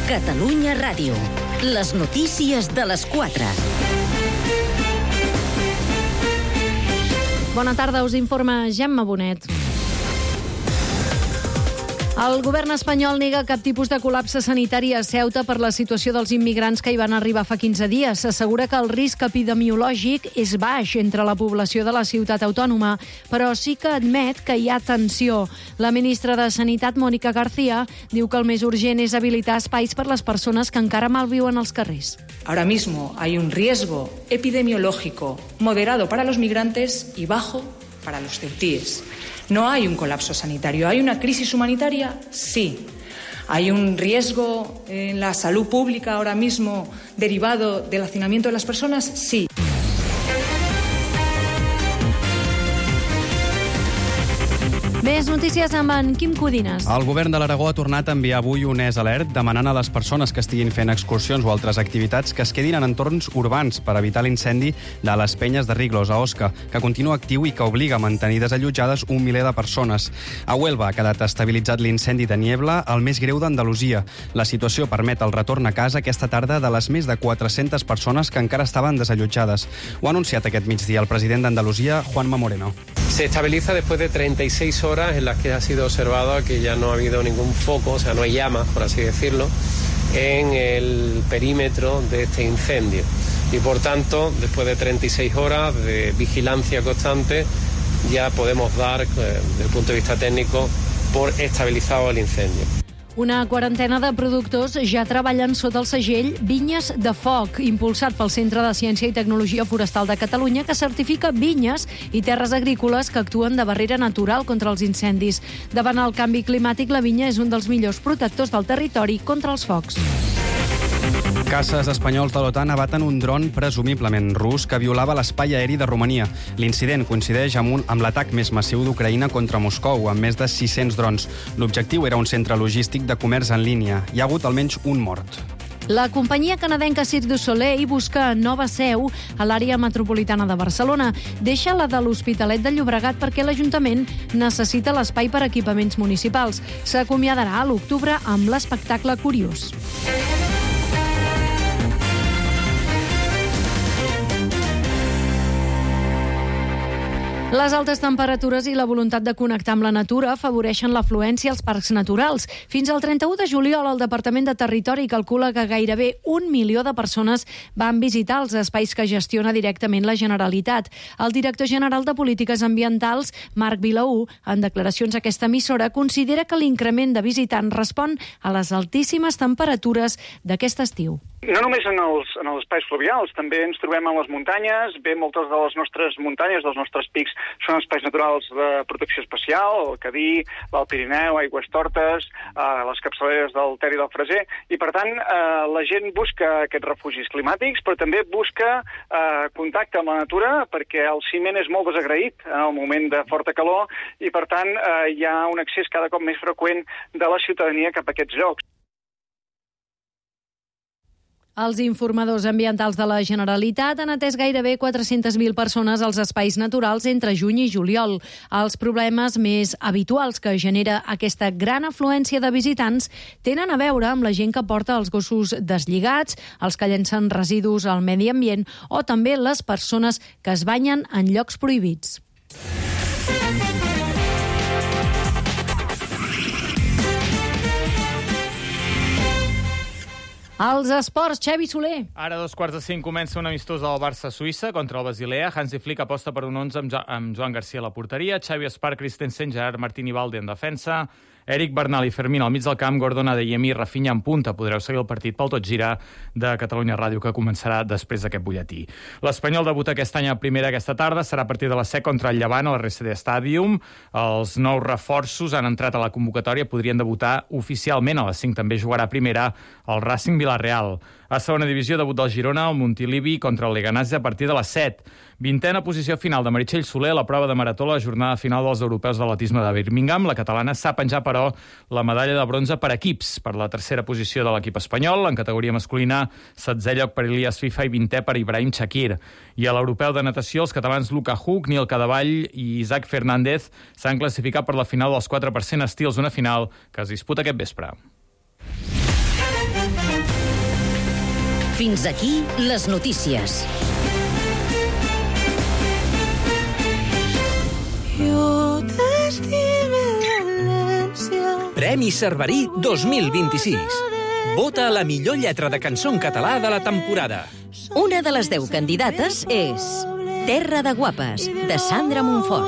Catalunya Ràdio. Les notícies de les 4. Bona tarda, us informa Gemma Bonet. El govern espanyol nega cap tipus de col·lapse sanitari a Ceuta per la situació dels immigrants que hi van arribar fa 15 dies. S'assegura que el risc epidemiològic és baix entre la població de la ciutat autònoma, però sí que admet que hi ha tensió. La ministra de Sanitat, Mónica García, diu que el més urgent és habilitar espais per les persones que encara malviuen als carrers. Ahora mismo hay un riesgo epidemiológico moderado para los migrantes y bajo para los ceutíes. No hay un colapso sanitario. ¿Hay una crisis humanitaria? Sí. ¿Hay un riesgo en la salud pública ahora mismo derivado del hacinamiento de las personas? Sí. Més notícies amb en Quim Codines. El govern de l'Aragó ha tornat a enviar avui un alert demanant a les persones que estiguin fent excursions o altres activitats que es quedin en entorns urbans per evitar l'incendi de les penyes de Riglos a Osca, que continua actiu i que obliga a mantenir desallotjades un miler de persones. A Huelva ha quedat estabilitzat l'incendi de Niebla, el més greu d'Andalusia. La situació permet el retorn a casa aquesta tarda de les més de 400 persones que encara estaven desallotjades. Ho ha anunciat aquest migdia el president d'Andalusia, Juanma Moreno. Se estabiliza después de 36 horas en las que ha sido observado que ya no ha habido ningún foco, o sea, no hay llamas, por así decirlo, en el perímetro de este incendio. Y por tanto, después de 36 horas de vigilancia constante, ya podemos dar, desde el punto de vista técnico, por estabilizado el incendio. Una quarantena de productors ja treballen sota el segell Vinyes de Foc, impulsat pel Centre de Ciència i Tecnologia Forestal de Catalunya, que certifica vinyes i terres agrícoles que actuen de barrera natural contra els incendis. Davant el canvi climàtic, la vinya és un dels millors protectors del territori contra els focs. Caces espanyols de l'OTAN abaten un dron presumiblement rus que violava l'espai aeri de Romania. L'incident coincideix amb l'atac més massiu d'Ucraïna contra Moscou, amb més de 600 drons. L'objectiu era un centre logístic de comerç en línia. Hi ha hagut almenys un mort. La companyia canadenca Cirque du Soleil busca nova seu a l'àrea metropolitana de Barcelona. Deixa la de l'Hospitalet de Llobregat perquè l'Ajuntament necessita l'espai per a equipaments municipals. S'acomiadarà a l'octubre amb l'espectacle Curiós. Les altes temperatures i la voluntat de connectar amb la natura afavoreixen l'afluència als parcs naturals. Fins al 31 de juliol, el Departament de Territori calcula que gairebé 1 milió de persones van visitar els espais que gestiona directament la Generalitat. El director general de Polítiques Ambientals, Marc Vilaú, en declaracions a aquesta emissora, considera que l'increment de visitants respon a les altíssimes temperatures d'aquest estiu. No només en els espais fluvials, també ens trobem en les muntanyes. Bé, moltes de les nostres muntanyes, dels nostres pics, són espais naturals de protecció especial, el Cadí, l'Alt Pirineu, Aigüestortes, les capçaleres del Ter i del Freser, i per tant la gent busca aquests refugis climàtics, però també busca contacte amb la natura, perquè el ciment és molt desagraït en el moment de forta calor, i per tant hi ha un accés cada cop més freqüent de la ciutadania cap a aquests llocs. Els informadors ambientals de la Generalitat han atès gairebé 400.000 persones als espais naturals entre juny i juliol. Els problemes més habituals que genera aquesta gran afluència de visitants tenen a veure amb la gent que porta els gossos deslligats, els que llencen residus al medi ambient o també les persones que es banyen en llocs prohibits. Els esports, Xavi Soler. Ara a 4:45 comença un amistós del Barça-Suïssa contra el Basilea. Hansi Flick aposta per un 11 amb Joan Garcia a la porteria, Xavi Espar, Christensen, Gerard Martín i Valde en defensa, Eric Bernal i Fermín al mig del camp, Gordon Adeyemi i Rafinha en punta. Podreu seguir el partit pel Tot Gira de Catalunya Ràdio, que començarà després d'aquest butlletí. L'Espanyol debuta aquest any a primera aquesta tarda, serà a partir de les 7 contra el Llevant al RCD Stadium. Els nous reforços han entrat a la convocatòria, podrien debutar oficialment. A les 5 també jugarà a primera el Racing Vila-real. A segona divisió, debut del Girona, el Montilivi contra el Leganés a partir de les 7. 20a posició final de Meritxell Soler a la prova de marató a la jornada final dels europeus d'atletisme de Birmingham. La catalana s'ha penjat, però, la medalla de bronze per equips, per la tercera posició de l'equip espanyol. En categoria masculina, 16è lloc per Elias Fifa i 20è per Ibrahim Chakir. I a l'europeu de natació, els catalans Luca Huck, Nil Cadavall i Isaac Fernández s'han classificat per la final dels 4% estils, una final que es disputa aquest vespre. Fins aquí les notícies. Premi Cerverí 2026. Vota la millor lletra de cançó en català de la temporada. Una de les 10 candidates és Terra de Guapes, de Sandra Montfort.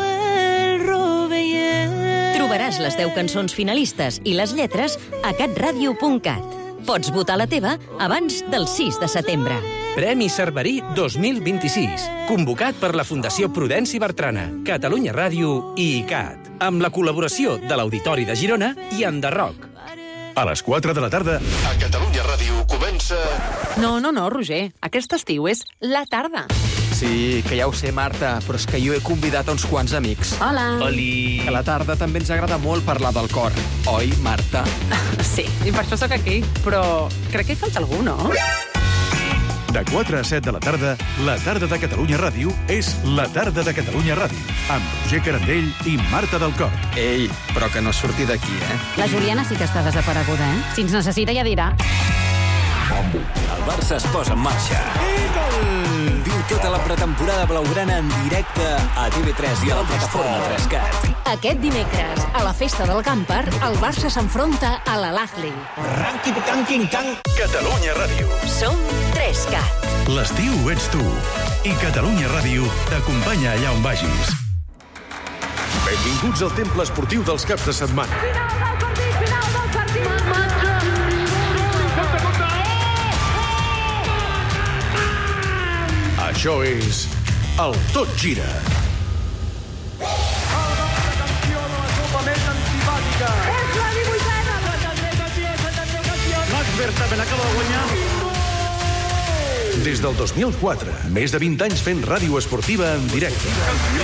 Trobaràs les 10 cançons finalistes i les lletres a catradio.cat. Pots votar la teva abans del 6 de setembre. Premi Cerverí 2026. Convocat per la Fundació Prudenci Bertrana, Catalunya Ràdio i ICAT. Amb la col·laboració de l'Auditori de Girona i Enderroc. A les 4 de la tarda, a Catalunya Ràdio comença... No, Roger. Aquest estiu és la tarda. Sí, que ja ho sé, Marta, però és que jo he convidat a uns quants amics. Hola. Oli. A la tarda també ens agrada molt parlar del cor. Oi, Marta? Sí, i per això sóc aquí. Però crec que hi falta algú, no? De 4 a 7 de la tarda de Catalunya Ràdio és la tarda de Catalunya Ràdio, amb Roger Carandell i Marta del Cor. Ei, però que no surti d'aquí, La Juliana sí que està desapareguda, Si ens necessita ja dirà. El Barça es posa en marxa. Viu tota la pretemporada blaugrana en directe a TV3 i a la plataforma 3CAT. Aquest dimecres, a la festa del Camper, el Barça s'enfronta a l'Al-Ahly. Catalunya Ràdio. Som 3CAT. L'estiu ets tu. I Catalunya Ràdio t'acompanya allà on vagis. Benvinguts al temple esportiu dels caps de setmana. Final del partit. Això és el Tot Gira. És la 18a. Max Verstappen acaba de guanyar. Des del 2004, més de 20 anys fent ràdio esportiva en directe.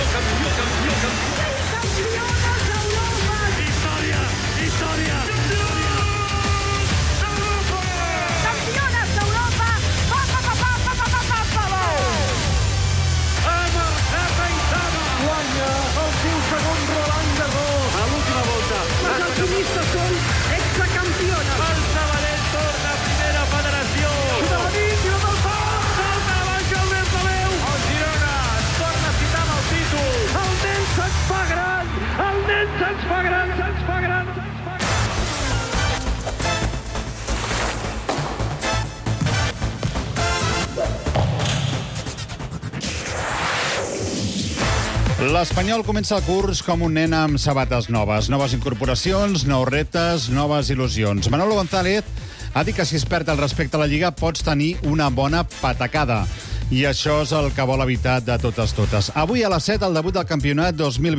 L'Espanyol comença el curs com un nen amb sabates noves. Noves incorporacions, nous reptes, noves il·lusions. Manolo González ha dit que si es perd el respecte a la Lliga pots tenir una bona patacada. I això és el que vol evitar de totes. Avui a les 7, el debut del campionat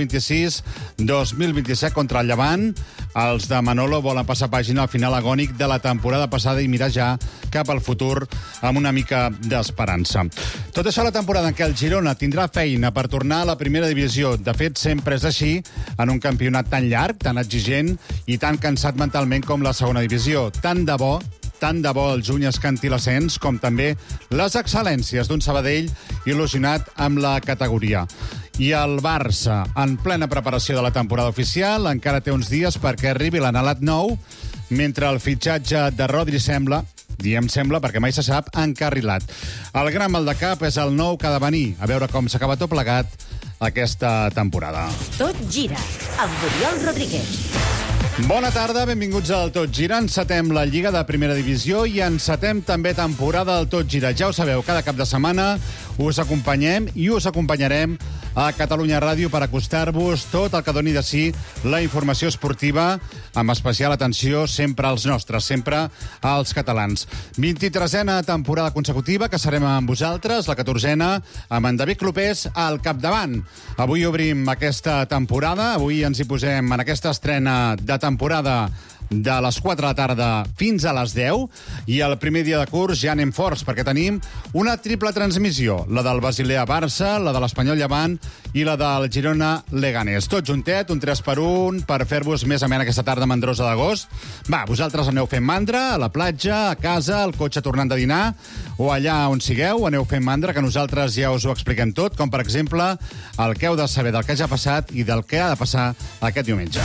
2026-2027 contra el Llevant. Els de Manolo volen passar pàgina al final agònic de la temporada passada i mirar ja cap al futur amb una mica d'esperança. Tot això a la temporada en què el Girona tindrà feina per tornar a la primera divisió. De fet, sempre és així en un campionat tan llarg, tan exigent i tan cansat mentalment com la segona divisió. Tant de bo el juny es canti l'ascens, com també les excel·lències d'un Sabadell il·lusionat amb la categoria. I el Barça, en plena preparació de la temporada oficial, encara té uns dies perquè arribi l'anhelat nou, mentre el fitxatge de Rodri sembla perquè mai se sap, encarrilat. El gran mal de cap és el nou que ha de venir, a veure com s'acaba tot plegat aquesta temporada. Tot gira, amb Oriol Rodríguez. Bona tarda, benvinguts al Tot Gira. Encetem la Lliga de Primera Divisió i encetem també temporada del Tot Gira. Ja ho sabeu, cada cap de setmana us acompanyem i us acompanyarem a Catalunya Ràdio per acostar-vos tot el que doni de si la informació esportiva, amb especial atenció sempre als nostres, sempre als catalans. 23a temporada consecutiva que serem amb vosaltres, la 14a, amb en David Clopés al capdavant. Avui obrim aquesta temporada, avui ens hi posem en aquesta estrena de temporada de les 4 de la tarda fins a les 10, i el primer dia de curs ja anem forts, perquè tenim una triple transmissió, la del Basilea-Barça, la de l'Espanyol Llevant i la del Girona-Leganés. Tot juntet, un 3x1, per fer-vos més amena aquesta tarda mandrosa d'agost. Va, vosaltres aneu fent mandra, a la platja, a casa, al cotxe tornant de dinar, o allà on sigueu, aneu fent mandra, que nosaltres ja us ho expliquem tot, com per exemple el que heu de saber del que ja ha passat i del que ha de passar aquest diumenge.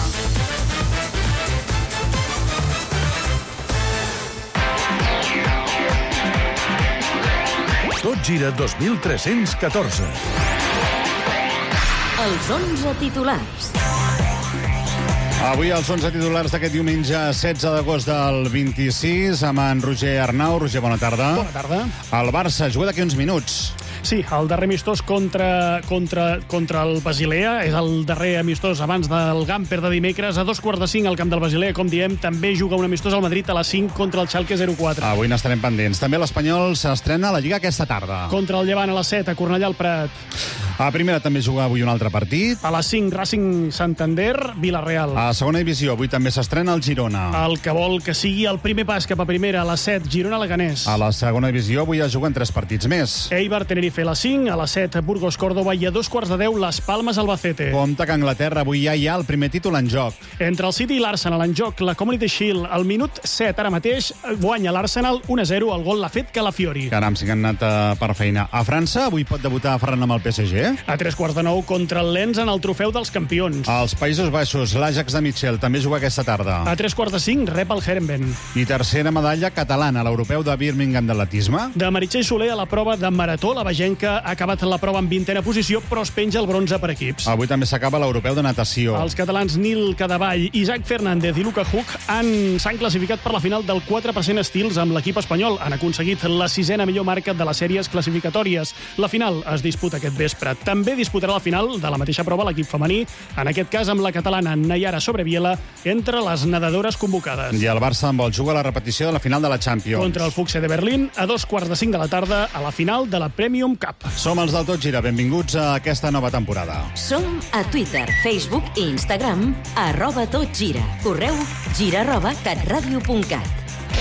Gira 2314. Els 11 titulars. Avui els 11 titulars d'aquest diumenge 16 d'agost del 26 amb en Roger Arnau. Roger, bona tarda. Bona tarda. El Barça juga d'aquí uns minuts. Sí, el darrer amistós contra el Basilea. És el darrer amistós abans del Gamper de dimecres. A 4:45 al camp del Basilea, com diem, també juga un amistós al Madrid a les 5 contra el Schalke 04. Avui n'estarem pendents. També l'Espanyol s'estrena a la Lliga aquesta tarda. Contra el Llevant a les 7, a Cornellà al Prat. A primera també juga avui un altre partit. A les 5, Racing Santander, Villarreal. A segona divisió, avui també s'estrena el Girona. El que vol que sigui el primer pas cap a primera, a les 7, Girona-Leganés. A la segona divisió, avui es juguen 3 partits més. Eibar, Tenerife a les 5, a les 7, Burgos, Córdoba, i a 2:15, Les Palmes, Albacete. Compte que a Anglaterra avui ja hi ha el primer títol en joc. Entre el City i l'Arsenal en joc, la Community Shield, al minut 7 ara mateix, guanya l'Arsenal 1-0, el gol l'ha fet Calafiori. Caram, sí que han anat per feina. A França, avui pot debutar Ferran amb el PSG. A 3:15 contra el Lens en el trofeu dels campions. Als Països Baixos, l'Ajax de Mitchell també juga aquesta tarda. A 3:45 rep el Herenveen. I tercera medalla catalana a l'europeu de Birmingham d'atletisme. De Meritxell Soler a la prova de marató, la bagenca ha acabat la prova en 20a posició, però es penja el bronze per equips. Avui també s'acaba l'europeu de natació. Els catalans Nil Cadavall, Isaac Fernández i Luca Huck s'han classificat per la final del 4% estils amb l'equip espanyol. Han aconseguit la 6a millor marca de les sèries classificatòries. La final es disputa aquest vespre. També disputarà la final de la mateixa prova l'equip femení, en aquest cas amb la catalana Nayara Sobreviela entre les nedadores convocades. I el Barça en vol jugar la repetició de la final de la Champions. Contra el Fuchse de Berlín a 2:45 de la tarda a la final de la Premium Cup. Som els del Tot Gira. Benvinguts a aquesta nova temporada. Som a Twitter, Facebook i Instagram @totgira. Correu gira@catradio.cat.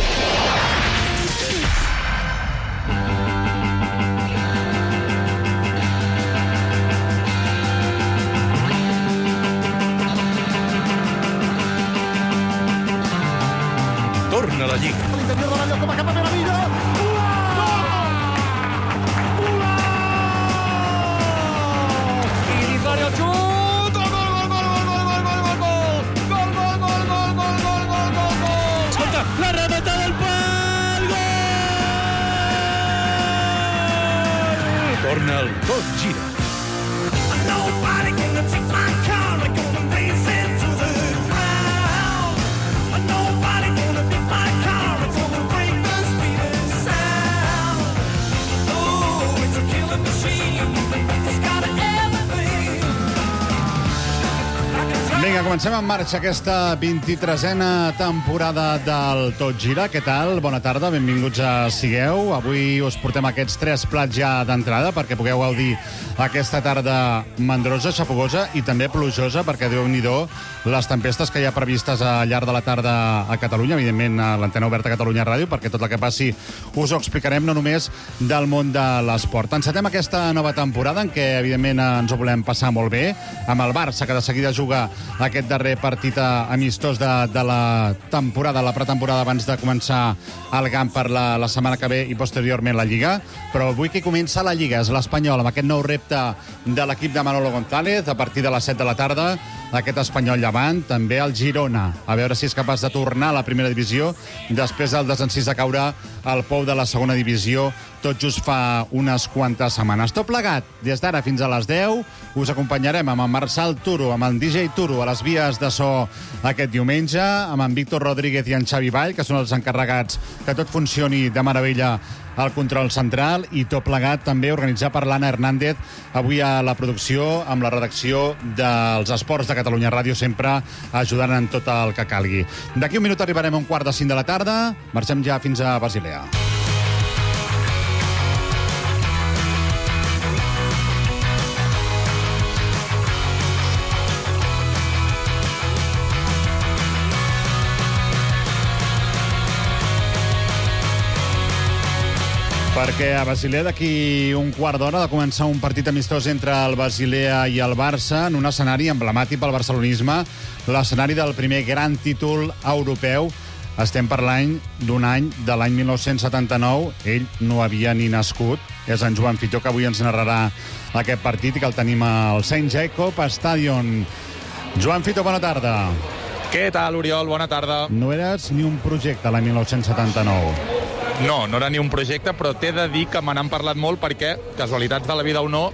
Torna la Lliga. L'interior de l'àrea com a cap a Meravilla. La remata del pal, gol! Torna el Tot Gira. Vinga, comencem en marxa aquesta 23a temporada del Tot Gira. Què tal? Bona tarda, benvinguts a Sigueu. Avui us portem aquests 3 plats ja d'entrada perquè pugueu gaudir aquesta tarda mandrosa, xafogosa i també plujosa, perquè Déu-n'hi-do les tempestes que hi ha previstes al llarg de la tarda a Catalunya, evidentment a l'antena oberta a Catalunya Ràdio, perquè tot el que passi us ho explicarem, no només del món de l'esport. Encetem aquesta nova temporada en què, evidentment, ens ho volem passar molt bé, amb el Barça, que de seguida juga aquest darrer partit amistós de la temporada, la pretemporada, abans de començar el Gamper la setmana que ve i posteriorment la Lliga. Però avui que comença la Lliga és l'Espanyol, amb aquest nou repte de l'equip de Manolo González a partir de les 7 de la tarda, aquest Espanyol Llevant, també el Girona, a veure si és capaç de tornar a la primera divisió després del desencís de caure al pou de la segona divisió tot just fa unes quantes setmanes. Tot plegat, des d'ara fins a les 10, us acompanyarem amb en Marçal Turo, amb en DJ Turo a les vies de so aquest diumenge, amb en Víctor Rodríguez i en Xavi Vall, que són els encarregats que tot funcioni de meravella al control central, i tot plegat també organitzat per l'Anna Hernández, avui a la producció, amb la redacció dels Esports de Catalunya Ràdio, sempre ajudant en tot el que calgui. D'aquí un minut arribarem a 4:45 de la tarda, marxem ja fins a Basilea. Perquè a Basilea d'aquí un quart d'hora ha de començar un partit amistós entre el Basilea i el Barça en un escenari emblemàtic pel barcelonisme, l'escenari del primer gran títol europeu. Estem parlant d'un any, de l'any 1979, ell no havia ni nascut, és en Joan Fitó, que avui ens narrarà aquest partit i que el tenim al St. Jacob Stadium. Joan Fitó, bona tarda. Què tal, Oriol? Bona tarda. No eres ni un projecte l'any 1979. No era ni un projecte, però t'he de dir que me n'han parlat molt perquè, casualitats de la vida o no,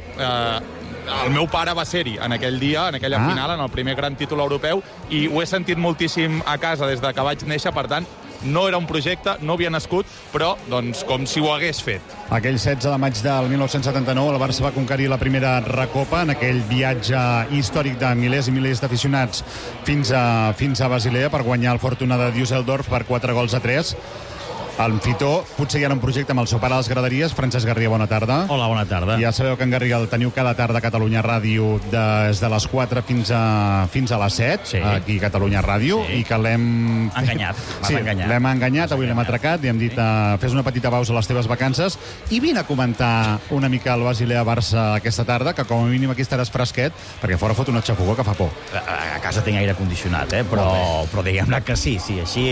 el meu pare va ser-hi en aquell dia, en aquella final, en el primer gran títol europeu, i ho he sentit moltíssim a casa des de que vaig néixer, per tant, no era un projecte, no havia nascut, però doncs, com si ho hagués fet. Aquell 16 de maig del 1979 el Barça va conquerir la primera recopa en aquell viatge històric de milers i milers d'aficionats fins a Basilea per guanyar el Fortuna de Düsseldorf per 4-3. El Fitó potser ja era un projecte amb el seu pare a les graderies. Francesc Garriga, bona tarda. Hola, bona tarda. Ja sabeu que en Garriga el teniu cada tarda a Catalunya Ràdio des de les 4 fins a les 7, aquí a Catalunya Ràdio, i que l'hem... Enganyat. L'hem enganyat, avui l'hem atracat, i hem dit fes una petita pausa a les teves vacances i vine a comentar una mica el Basilea-Barça aquesta tarda, que com a mínim aquí estaràs fresquet, perquè fora fot una xafogó que fa por. A casa tinc aire condicionat, però diguem-ne que sí, així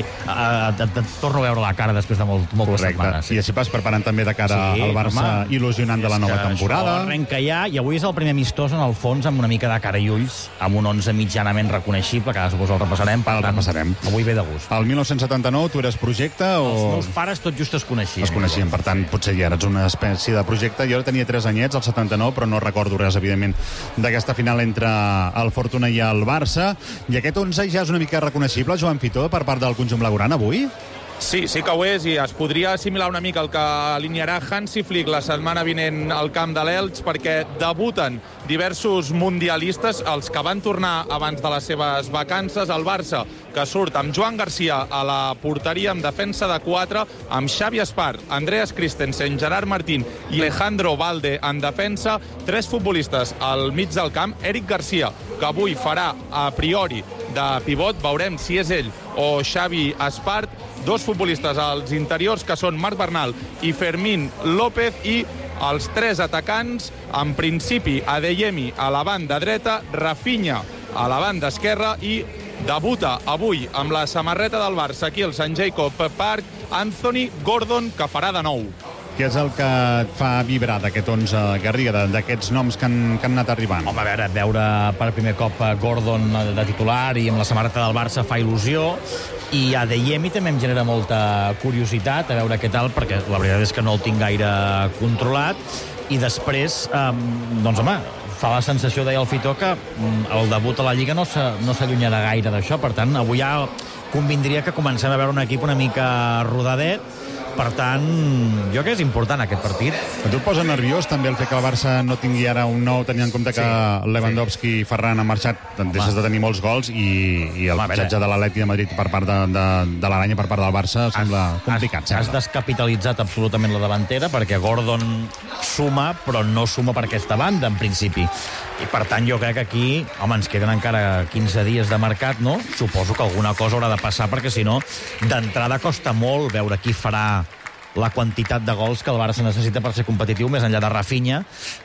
et torno a veure la cara després de moltes setmanes. I així vas preparant també de cara al Barça, il·lusionant de la nova temporada. Això arrenca ja, i avui és el primer amistós en el fons amb una mica de cara i ulls, amb un 11 mitjanament reconeixible, que ara suposo el repassarem. Avui ve de gust. El 1979 tu eres projecte o... Els meus pares tot just es coneixien. Es coneixien, per tant, potser ja eres una espècie de projecte. Jo tenia 3 anyets, el 79, però no recordo res, evidentment, d'aquesta final entre el Fortuna i el Barça. I aquest 11 ja és una mica reconeixible, Joan Fitó, per part del conjunt blaugrana, avui? Sí que ho és, i es podria assimilar una mica el que alinearà Hansi Flick la setmana vinent al camp de l'Elx, perquè debuten diversos mundialistes, els que van tornar abans de les seves vacances. El Barça, que surt amb Joan Garcia a la porteria, amb defensa de 4, amb Xavi Espart, Andreas Christensen, Gerard Martín i Alejandro Balde en defensa, 3 futbolistes al mig del camp, Eric Garcia, que avui farà a priori de pivot, veurem si és ell o Xavi Espart, 2 futbolistes als interiors, que són Marc Bernal i Fermín López, i els 3 atacants, en principi Adeyemi a la banda dreta, Rafinha a la banda esquerra, i debuta avui amb la samarreta del Barça aquí al St. Jacob Park, Anthony Gordon, que farà de nou. Què és el que et fa vibrar d'aquest 11, Garriga, d'aquests noms que han anat arribant? Home, a veure per primer cop Gordon de titular i amb la samarreta del Barça fa il·lusió, i Adeyemi també em genera molta curiositat a veure què tal, perquè la veritat és que no el tinc gaire controlat, i després, doncs home, fa la sensació, deia el Fitó, que el debut a la Lliga no s'allunyarà gaire d'això. Per tant, avui ja convindria que comencem a veure un equip una mica rodadet. Per tant, jo crec que és important aquest partit. A tu et posa nerviós també el fet que el Barça no tingui ara un nou, tenint en compte que Lewandowski i Ferran han marxat, deixes de tenir molts gols, i el fitxatge de l'Atleti de Madrid per part de l'Aranya per part del Barça sembla complicat. Has descapitalitzat absolutament la davantera, perquè Gordon suma, però no suma per aquesta banda, en principi. I per tant jo crec que aquí, home, ens queden encara 15 dies de mercat, no? Suposo que alguna cosa haurà de passar, perquè si no, d'entrada costa molt veure qui farà la quantitat de gols que el Barça necessita per ser competitiu, més enllà de Rafinha,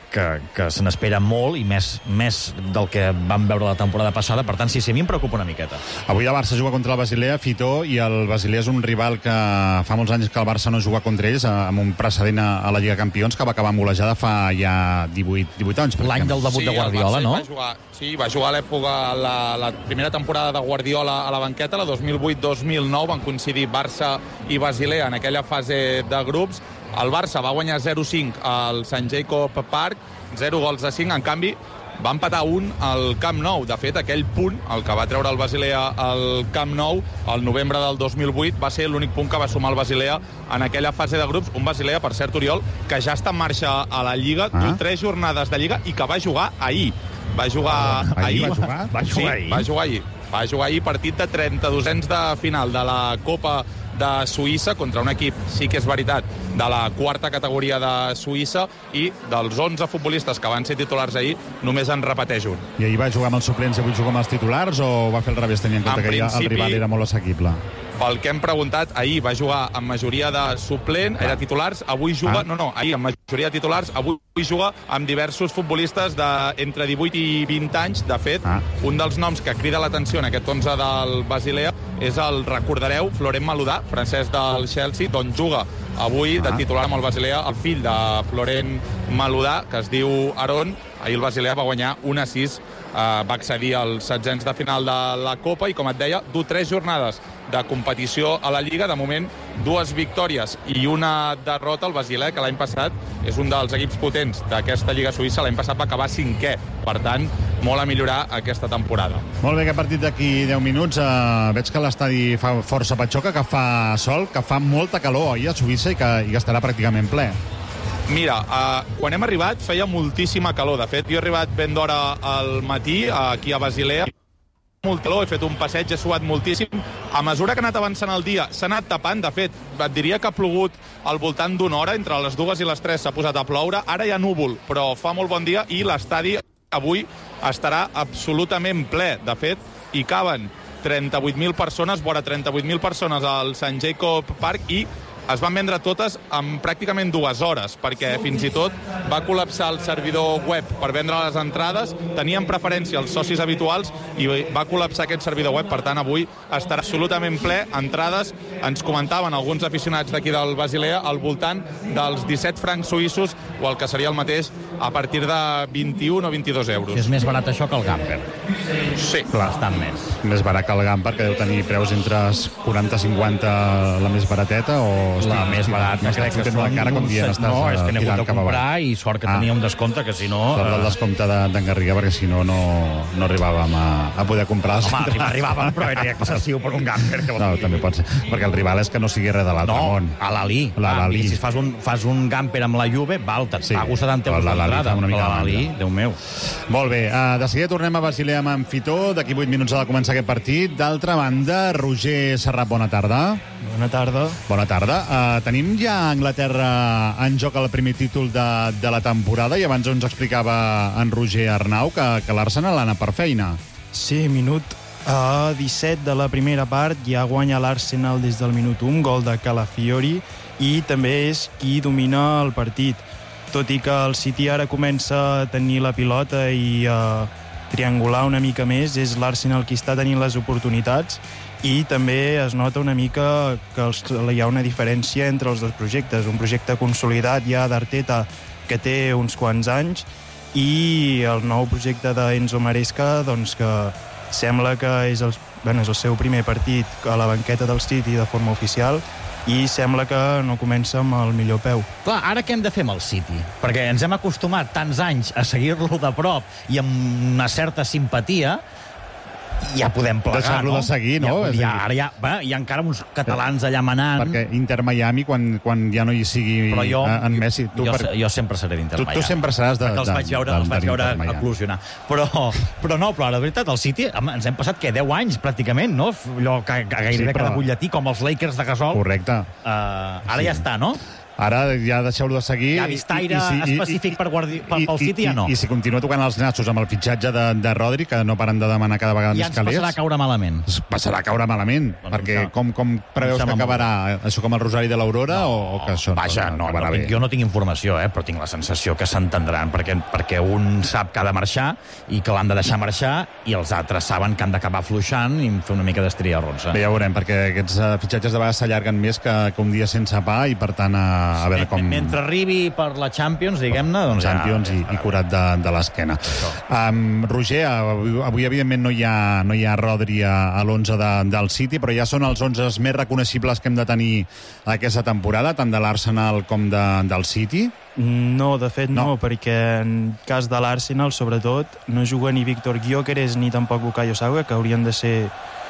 que se n'espera molt, i més del que vam veure la temporada passada. Per tant, sí, a mi em preocupa una miqueta. Avui el Barça juga contra el Basilea, Fitó, i el Basilea és un rival que fa molts anys que el Barça no juga contra ells, amb un precedent a la Lliga Campions, que va acabar amb golejada fa ja 18 anys. L'any del debut de Guardiola, no? Va jugar a l'època, la primera temporada de Guardiola a la banqueta, la 2008-2009, van coincidir Barça i Basilea en aquella fase de grups. El Barça va guanyar 0-5 al St. Jacob Park, 0 gols de 5, en canvi va empatar 1 al Camp Nou. De fet, aquell punt, el que va treure el Basilea al Camp Nou, al novembre del 2008, va ser l'únic punt que va sumar el Basilea en aquella fase de grups. Un Basilea, per cert, Oriol, que ja està en marxa a la Lliga, 3 jornades de Lliga, i que va jugar ahir. Va jugar ahir. Va jugar ahir, partit de 32ens de final de la Copa de Suïssa contra un equip, sí que és veritat, de la 4a categoria de Suïssa, i dels 11 futbolistes que van ser titulars ahir, només en repeteix un. I ahir va jugar amb els suplents i avui juga amb els titulars, o va fer al revés, tenint en compte que el rival era molt assequible? Pel que hem preguntat, ahir va jugar amb majoria de suplent, era titulars, avui juga... ahir amb majoria de titulars, avui juga amb diversos futbolistes d'entre 18 i 20 anys. De fet, un dels noms que crida l'atenció en aquest 11 del Basilea és el, recordareu, Florent Maludà, francès del Chelsea, d'on juga avui de titular amb el Basilea, el fill de Florent Maludà, que es diu Aron. Ahir el Basilea va guanyar 1-6, va accedir als setzents de final de la Copa i, com et deia, 3 jornades de competició a la Lliga. De moment, 2 victòries i una derrota. El Basilea, que l'any passat és un dels equips potents d'aquesta Lliga Suïssa, l'any passat va acabar 5è. Per tant, molt a millorar aquesta temporada. Molt bé, que partit d'aquí 10 minuts. Veig que l'estadi fa força patxoca, que fa sol, que fa molta calor a Suïssa i que estarà pràcticament ple. Mira, quan hem arribat feia moltíssima calor. De fet, jo he arribat ben d'hora al matí aquí a Basilea. Molt calor, he fet un passeig, he suat moltíssim. A mesura que ha anat avançant el dia, s'ha anat tapant. De fet, et diria que ha plogut al voltant d'una hora. Entre les 2 i les 3 s'ha posat a ploure. Ara hi ha núvol, però fa molt bon dia i l'estadi avui estarà absolutament ple. De fet, hi caben 38.000 persones, vora 38.000 persones al St. Jacob Park, i es van vendre totes en pràcticament 2 hores, perquè fins i tot va col·lapsar el servidor web per vendre les entrades. Tenien preferència els socis habituals i va col·lapsar aquest servidor web. Per tant, avui estarà absolutament ple. Entrades, ens comentaven alguns aficionats d'aquí del Basilea, al voltant dels 17 francs suïssos, o el que seria el mateix, a partir de 21 o 22 euros. És més barat això que el Gamper. Sí. Bastant més. Més barat que el Gamper, que deu tenir preus entre 40 i 50 la més barateta, o... La més barata, crec que són... cara, com dient, no, és que n'he hagut de comprar i sort que tenia un descompte, que si no... Sort del descompte d'en Garriga, perquè si no, no arribàvem a poder comprar les entrades. Home, arribàvem, però era excessiu per un Gamper. No, també pot ser, perquè el rival és que no sigui res de l'altre món. No, a l'Ali. I si fas un Gamper amb la Juve, val, et pago 70 euros d'entrada. L'Ali, Déu meu. Molt bé, de seguida tornem a Basilea amb Amfitó. D'aquí 8 minuts ha de començar aquest partit. D'altra banda, Roger Serrat, bona tarda. Bona tarda. Bona tarda. Tenim ja a Anglaterra en joc el primer títol de la temporada, i abans ens explicava en Roger Arnau que l'Arsenal ha anat per feina. Sí, minut 17 de la primera part ja guanya l'Arsenal des del minut 1, gol de Calafiori, i també és qui domina el partit. Tot i que el City ara comença a tenir la pilota i a triangular una mica més, és l'Arsenal qui està tenint les oportunitats, i també es nota una mica que hi ha una diferència entre els dos projectes. Un projecte consolidat ja d'Arteta, que té uns quants anys, i el nou projecte d'Enzo Maresca, doncs, que sembla que és el seu primer partit a la banqueta del City de forma oficial, i sembla que no comença amb el millor peu. Clar, ara què hem de fer amb el City? Perquè ens hem acostumat tants anys a seguir-lo de prop i amb una certa simpatia, ja podem plegar, deixar-lo de seguir, no? Ara hi ha encara uns catalans allà manant. Perquè Inter Miami, quan ja no hi sigui en Messi... Jo sempre seré d'Inter Miami. Tu sempre seràs de... Els vaig veure eclosionar. Però la veritat, el City ens hem passat, 10 anys, pràcticament, no? Allò que gairebé cada butlletí, com els Lakers de Gasol. Correcte. Ara ja està, no? Ara ja deixeu-lo de seguir. Ja vist aire específic pel City, ja no. I si continua tocant els nassos amb el fitxatge de Rodri, que no paren de demanar cada vegada més calés... Ja ens passarà a caure malament. Passarà a caure malament, perquè com preveus que acabarà? Això com el Rosari de l'Aurora, o que això no acabarà bé? Jo no tinc informació, però tinc la sensació que s'entendran, perquè un sap que ha de marxar i que l'han de deixar marxar, i els altres saben que han d'acabar fluixant i fer una mica d'estria ronsa. Bé, ja veurem, perquè aquests fitxatges de vegades s'allarguen més que un dia sense pa, i per tant a veure com... Mentre arribi per la Champions, diguem-ne, doncs Champions i curat de l'esquena. Roger, avui evidentment no hi ha Rodri a l'11 del City, però ja són els 11 més reconeixibles que hem de tenir aquesta temporada, tant de l'Arsenal com del City? No, de fet no, perquè en cas de l'Arsenal, sobretot, no juga ni Víctor Gyökeres ni tampoc Bukayo Saka, que haurien de ser,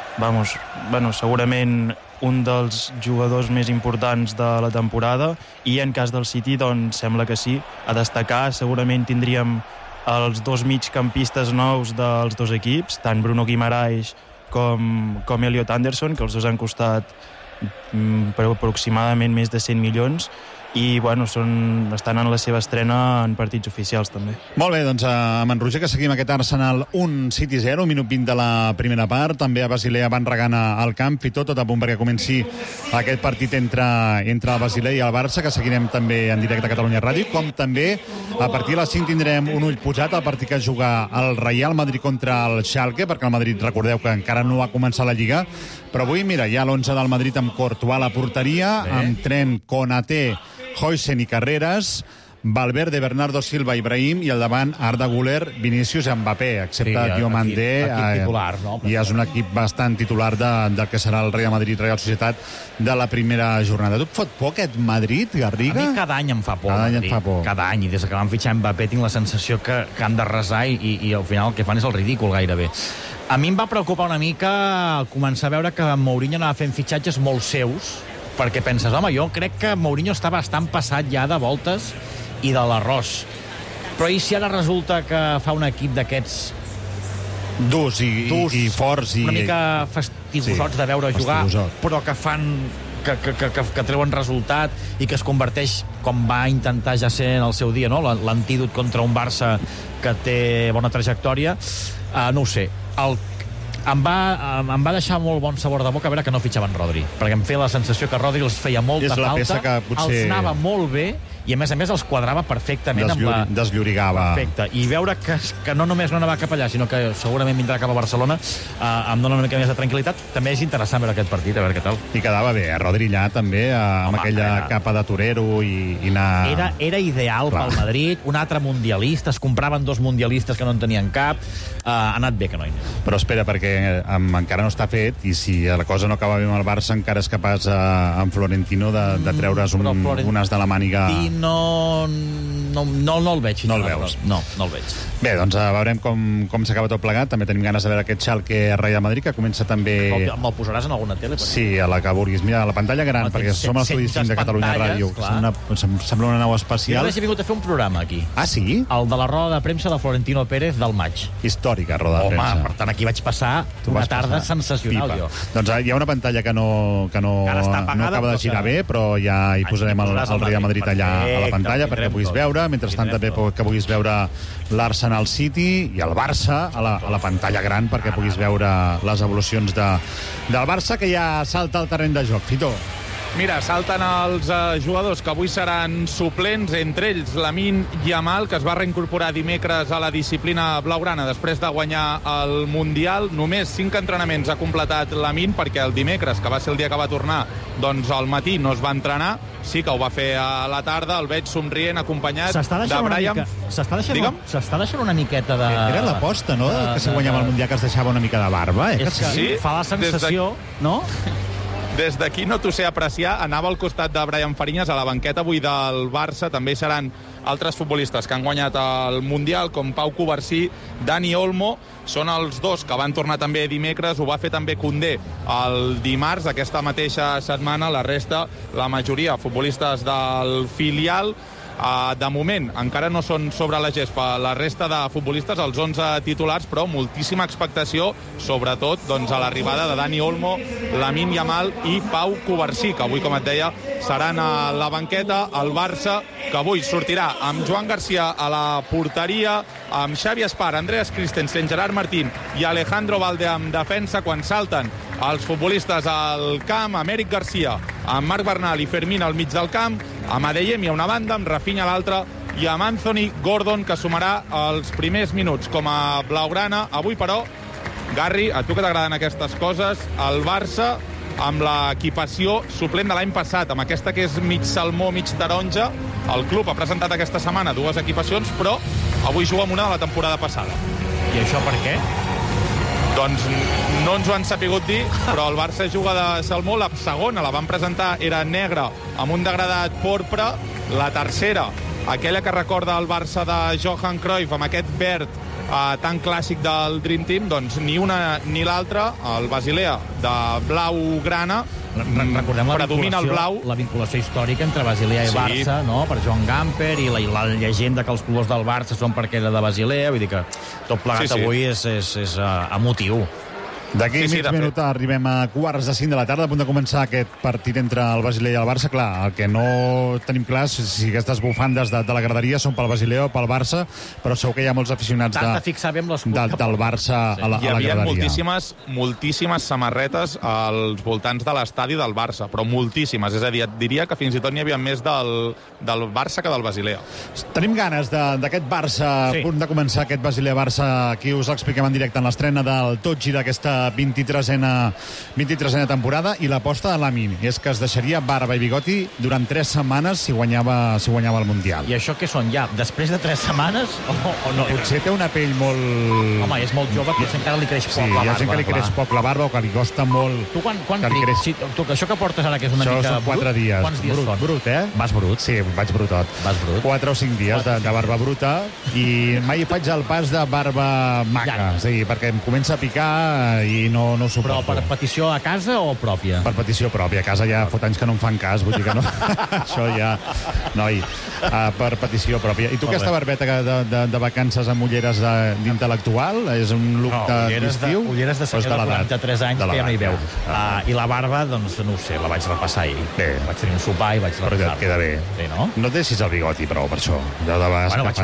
segurament un dels jugadors més importants de la temporada, i en cas del City, doncs, sembla que sí. A destacar, segurament tindríem els 2 migcampistes nous dels 2 equips, tant Bruno Guimaraes com Elliot Anderson, que els dos han costat aproximadament més de 100 milions, i estan en la seva estrena en partits oficials també. Molt bé, doncs amb en Roger, que seguim aquest Arsenal 1 City 0, minut 20 de la primera part. També a Basilea van regant al camp i tot a punt perquè comenci aquest partit entre el Basilea i el Barça, que seguirem també en directe a Catalunya Ràdio, com també A partir de les 5 tindrem un ull posat al partit que juga el Real Madrid contra el Schalke, perquè el Madrid, recordeu que encara no ha començat la Lliga, però avui, mira, hi ha l'11 del Madrid amb Courtois a la porteria, amb Trent, Konaté, Huijsen i Carreras, Valverde, Bernardo Silva, Ibrahim, i al davant Arda Güler, Vinícius i Mbappé, excepte Diomandé. Equip titular, no? I és un equip bastant titular del que serà el Real Madrid-Real Societat de la primera jornada. Tu et fot por aquest Madrid, Garriga? A mi cada any em fa por. Cada any et fa por. Cada any, i des que van fitxar Mbappé tinc la sensació que han d'arrasar i al final el que fan és el ridícul gairebé. A mi em va preocupar una mica al començar a veure que Mourinho anava fent fitxatges molt seus, perquè penses, home, jo crec que Mourinho està bastant passat ja de voltes i de l'arròs. Però i si ara resulta que fa un equip d'aquests durs i forts i una mica fastigosots de veure jugar, però que fan que treuen resultat i que es converteix, com va intentar ja ser en el seu dia, no? L'antídot contra un Barça que té bona trajectòria. No ho sé, em va deixar molt bon sabor de boca veure que no fitxaven Rodri, perquè em feia la sensació que Rodri els feia molta falta, els anava molt bé i a més els quadrava perfectament. Desllorigava. Perfecte. I veure que no només no anava cap allà, sinó que segurament vindrà cap a Barcelona, em dona una mica més de tranquil·litat. També és interessant veure aquest partit, a veure què tal. I quedava bé, Rodri allà també, amb aquella capa de torero i anar... Era ideal pel Madrid, un altre mundialista, es compraven 2 mundialistes que no en tenien cap, ha anat bé que no hi anem. Però espera, perquè encara no està fet, i si la cosa no acaba bé amb el Barça, encara és capaç en Florentino de treure's unes de la màniga... No el veig. No el veus? No el veig. Bé, doncs veurem com s'acaba tot plegat. També tenim ganes de veure aquest Schalke Real Madrid, que comença també... Me'l posaràs en alguna tele? Sí, a la que vulguis. Mira, a la pantalla gran, perquè som a l'estudi 5 de Catalunya Ràdio. Sembla una nau espacial. Jo he vingut a fer un programa aquí. Ah, sí? El de la roda de premsa de Florentino Pérez del maig. Històrica roda de premsa. Home, per tant, aquí vaig passar una tarda sensacional, jo. Doncs hi ha una pantalla que no acaba de girar bé, però ja hi posarem el Real Madrid allà a la pantalla perquè puguis veure. Mentrestant també que puguis veure l'Arsenal City i el Barça a la pantalla gran perquè puguis veure les evolucions del Barça, que ja salta al terreny de joc. Fito. Mira, salten els jugadors que avui seran suplents, entre ells Lamine Yamal, que es va reincorporar dimecres a la disciplina blaugrana després de guanyar el Mundial. Només 5 entrenaments ha completat Lamine, perquè el dimecres, que va ser el dia que va tornar, doncs al matí no es va entrenar. Sí que ho va fer a la tarda, el veig somrient, acompanyat de Brian... S'està deixant una miqueta de... Era l'aposta, no?, que si guanyava el Mundial, que es deixava una mica de barba. És que sí, fa la sensació, no? Des d'aquí no t'ho sé apreciar. Anava al costat de Brian Fariñas a la banqueta avui del Barça. També seran altres futbolistes que han guanyat el Mundial, com Pau Covarsí, Dani Olmo. Són els dos que van tornar també dimecres. Ho va fer també Koundé el dimarts, aquesta mateixa setmana. La resta, la majoria, futbolistes del filial. De moment, encara no són sobre la gespa la resta de futbolistes, els 11 titulars, però moltíssima expectació, sobretot a l'arribada de Dani Olmo, Lamine Yamal i Pau Covarsí, que avui, com et deia, seran a la banqueta. El Barça, que avui sortirà amb Joan Garcia a la porteria, amb Xavi Espar, Andreas Christensen, Gerard Martín i Alejandro Valde en defensa, quan salten els futbolistes al camp, amb Eric Garcia, amb Marc Bernal i Fermín al mig del camp, amb Adeyemi a una banda, amb Rafinha a l'altra i amb Anthony Gordon, que sumarà els primers minuts com a blaugrana. Avui, però, Garri, a tu que t'agraden aquestes coses, el Barça amb l'equipació suplent de l'any passat, amb aquesta que és mig salmó, mig taronja. El club ha presentat aquesta setmana 2 equipacions, però avui juga amb una de la temporada passada. I això per què? Doncs no ens ho han sapigut dir, però el Barça juga de salmó. La segona la van presentar, era negra amb un degradat porpre. La tercera, aquella que recorda el Barça de Johan Cruyff, amb aquest verd tan clàssic del Dream Team, doncs ni una ni l'altra. El Basilea de blau-grana, recordem la vinculació històrica entre Basilea i Barça, no? Per Joan Gamper i la llegenda que els colors del Barça són perquè era de Basilea, vull dir que tot plegat avui és emotiu. D'aquí mig minut arribem a 4:05 de la tarda, a punt de començar aquest partit entre el Basilea i el Barça. Clar, el que no tenim clar és si aquestes bufandes de la graderia són pel Basilea o pel Barça, però segur que hi ha molts aficionats del Barça a la graderia. Hi havia moltíssimes samarretes als voltants de l'estadi del Barça, però moltíssimes. És a dir, et diria que fins i tot n'hi havia més del Barça que del Basilea. Tenim ganes d'aquest Barça, a punt de començar aquest Basilea-Barça. Aquí us l'expliquem en directe en l'estrena del Tot Gira d'aquesta 23a temporada, i l'aposta de Lamin és que es deixaria barba i bigoti durant 3 setmanes si guanyava el Mundial. I això què són, ja? Després de 3 setmanes o no? Potser té una pell molt... Home, és molt jove, però encara li creix poc la barba. Sí, hi ha gent que li creix poc la barba o que li costa molt... Tu quan tu, això que portes ara, que és una mica brut... Això són 4 dies. Quants dies són? Brut, eh? Vas brut? Sí, vaig brutot. Vas brut? 4 o 5 dies de barba bruta, i mai faig el pas de barba maca, és a dir, perquè em comença a picar i no ho suporto. Però per petició a casa o pròpia? Per petició pròpia. A casa ja fot anys que no em fan cas, vull dir que no. Això ja... Noi, per petició pròpia. I tu aquesta barbeta de vacances amb ulleres d'intel·lectual? És un look d'estiu? Ulleres de senyor de 43 anys que ja no hi veu. I la barba, doncs, no ho sé, la vaig repassar ahir. Bé. Vaig tenir un sopar i vaig repassar-la. Però ja et queda bé. Sí, no? No et deixis el bigoti, però, per això. Vaig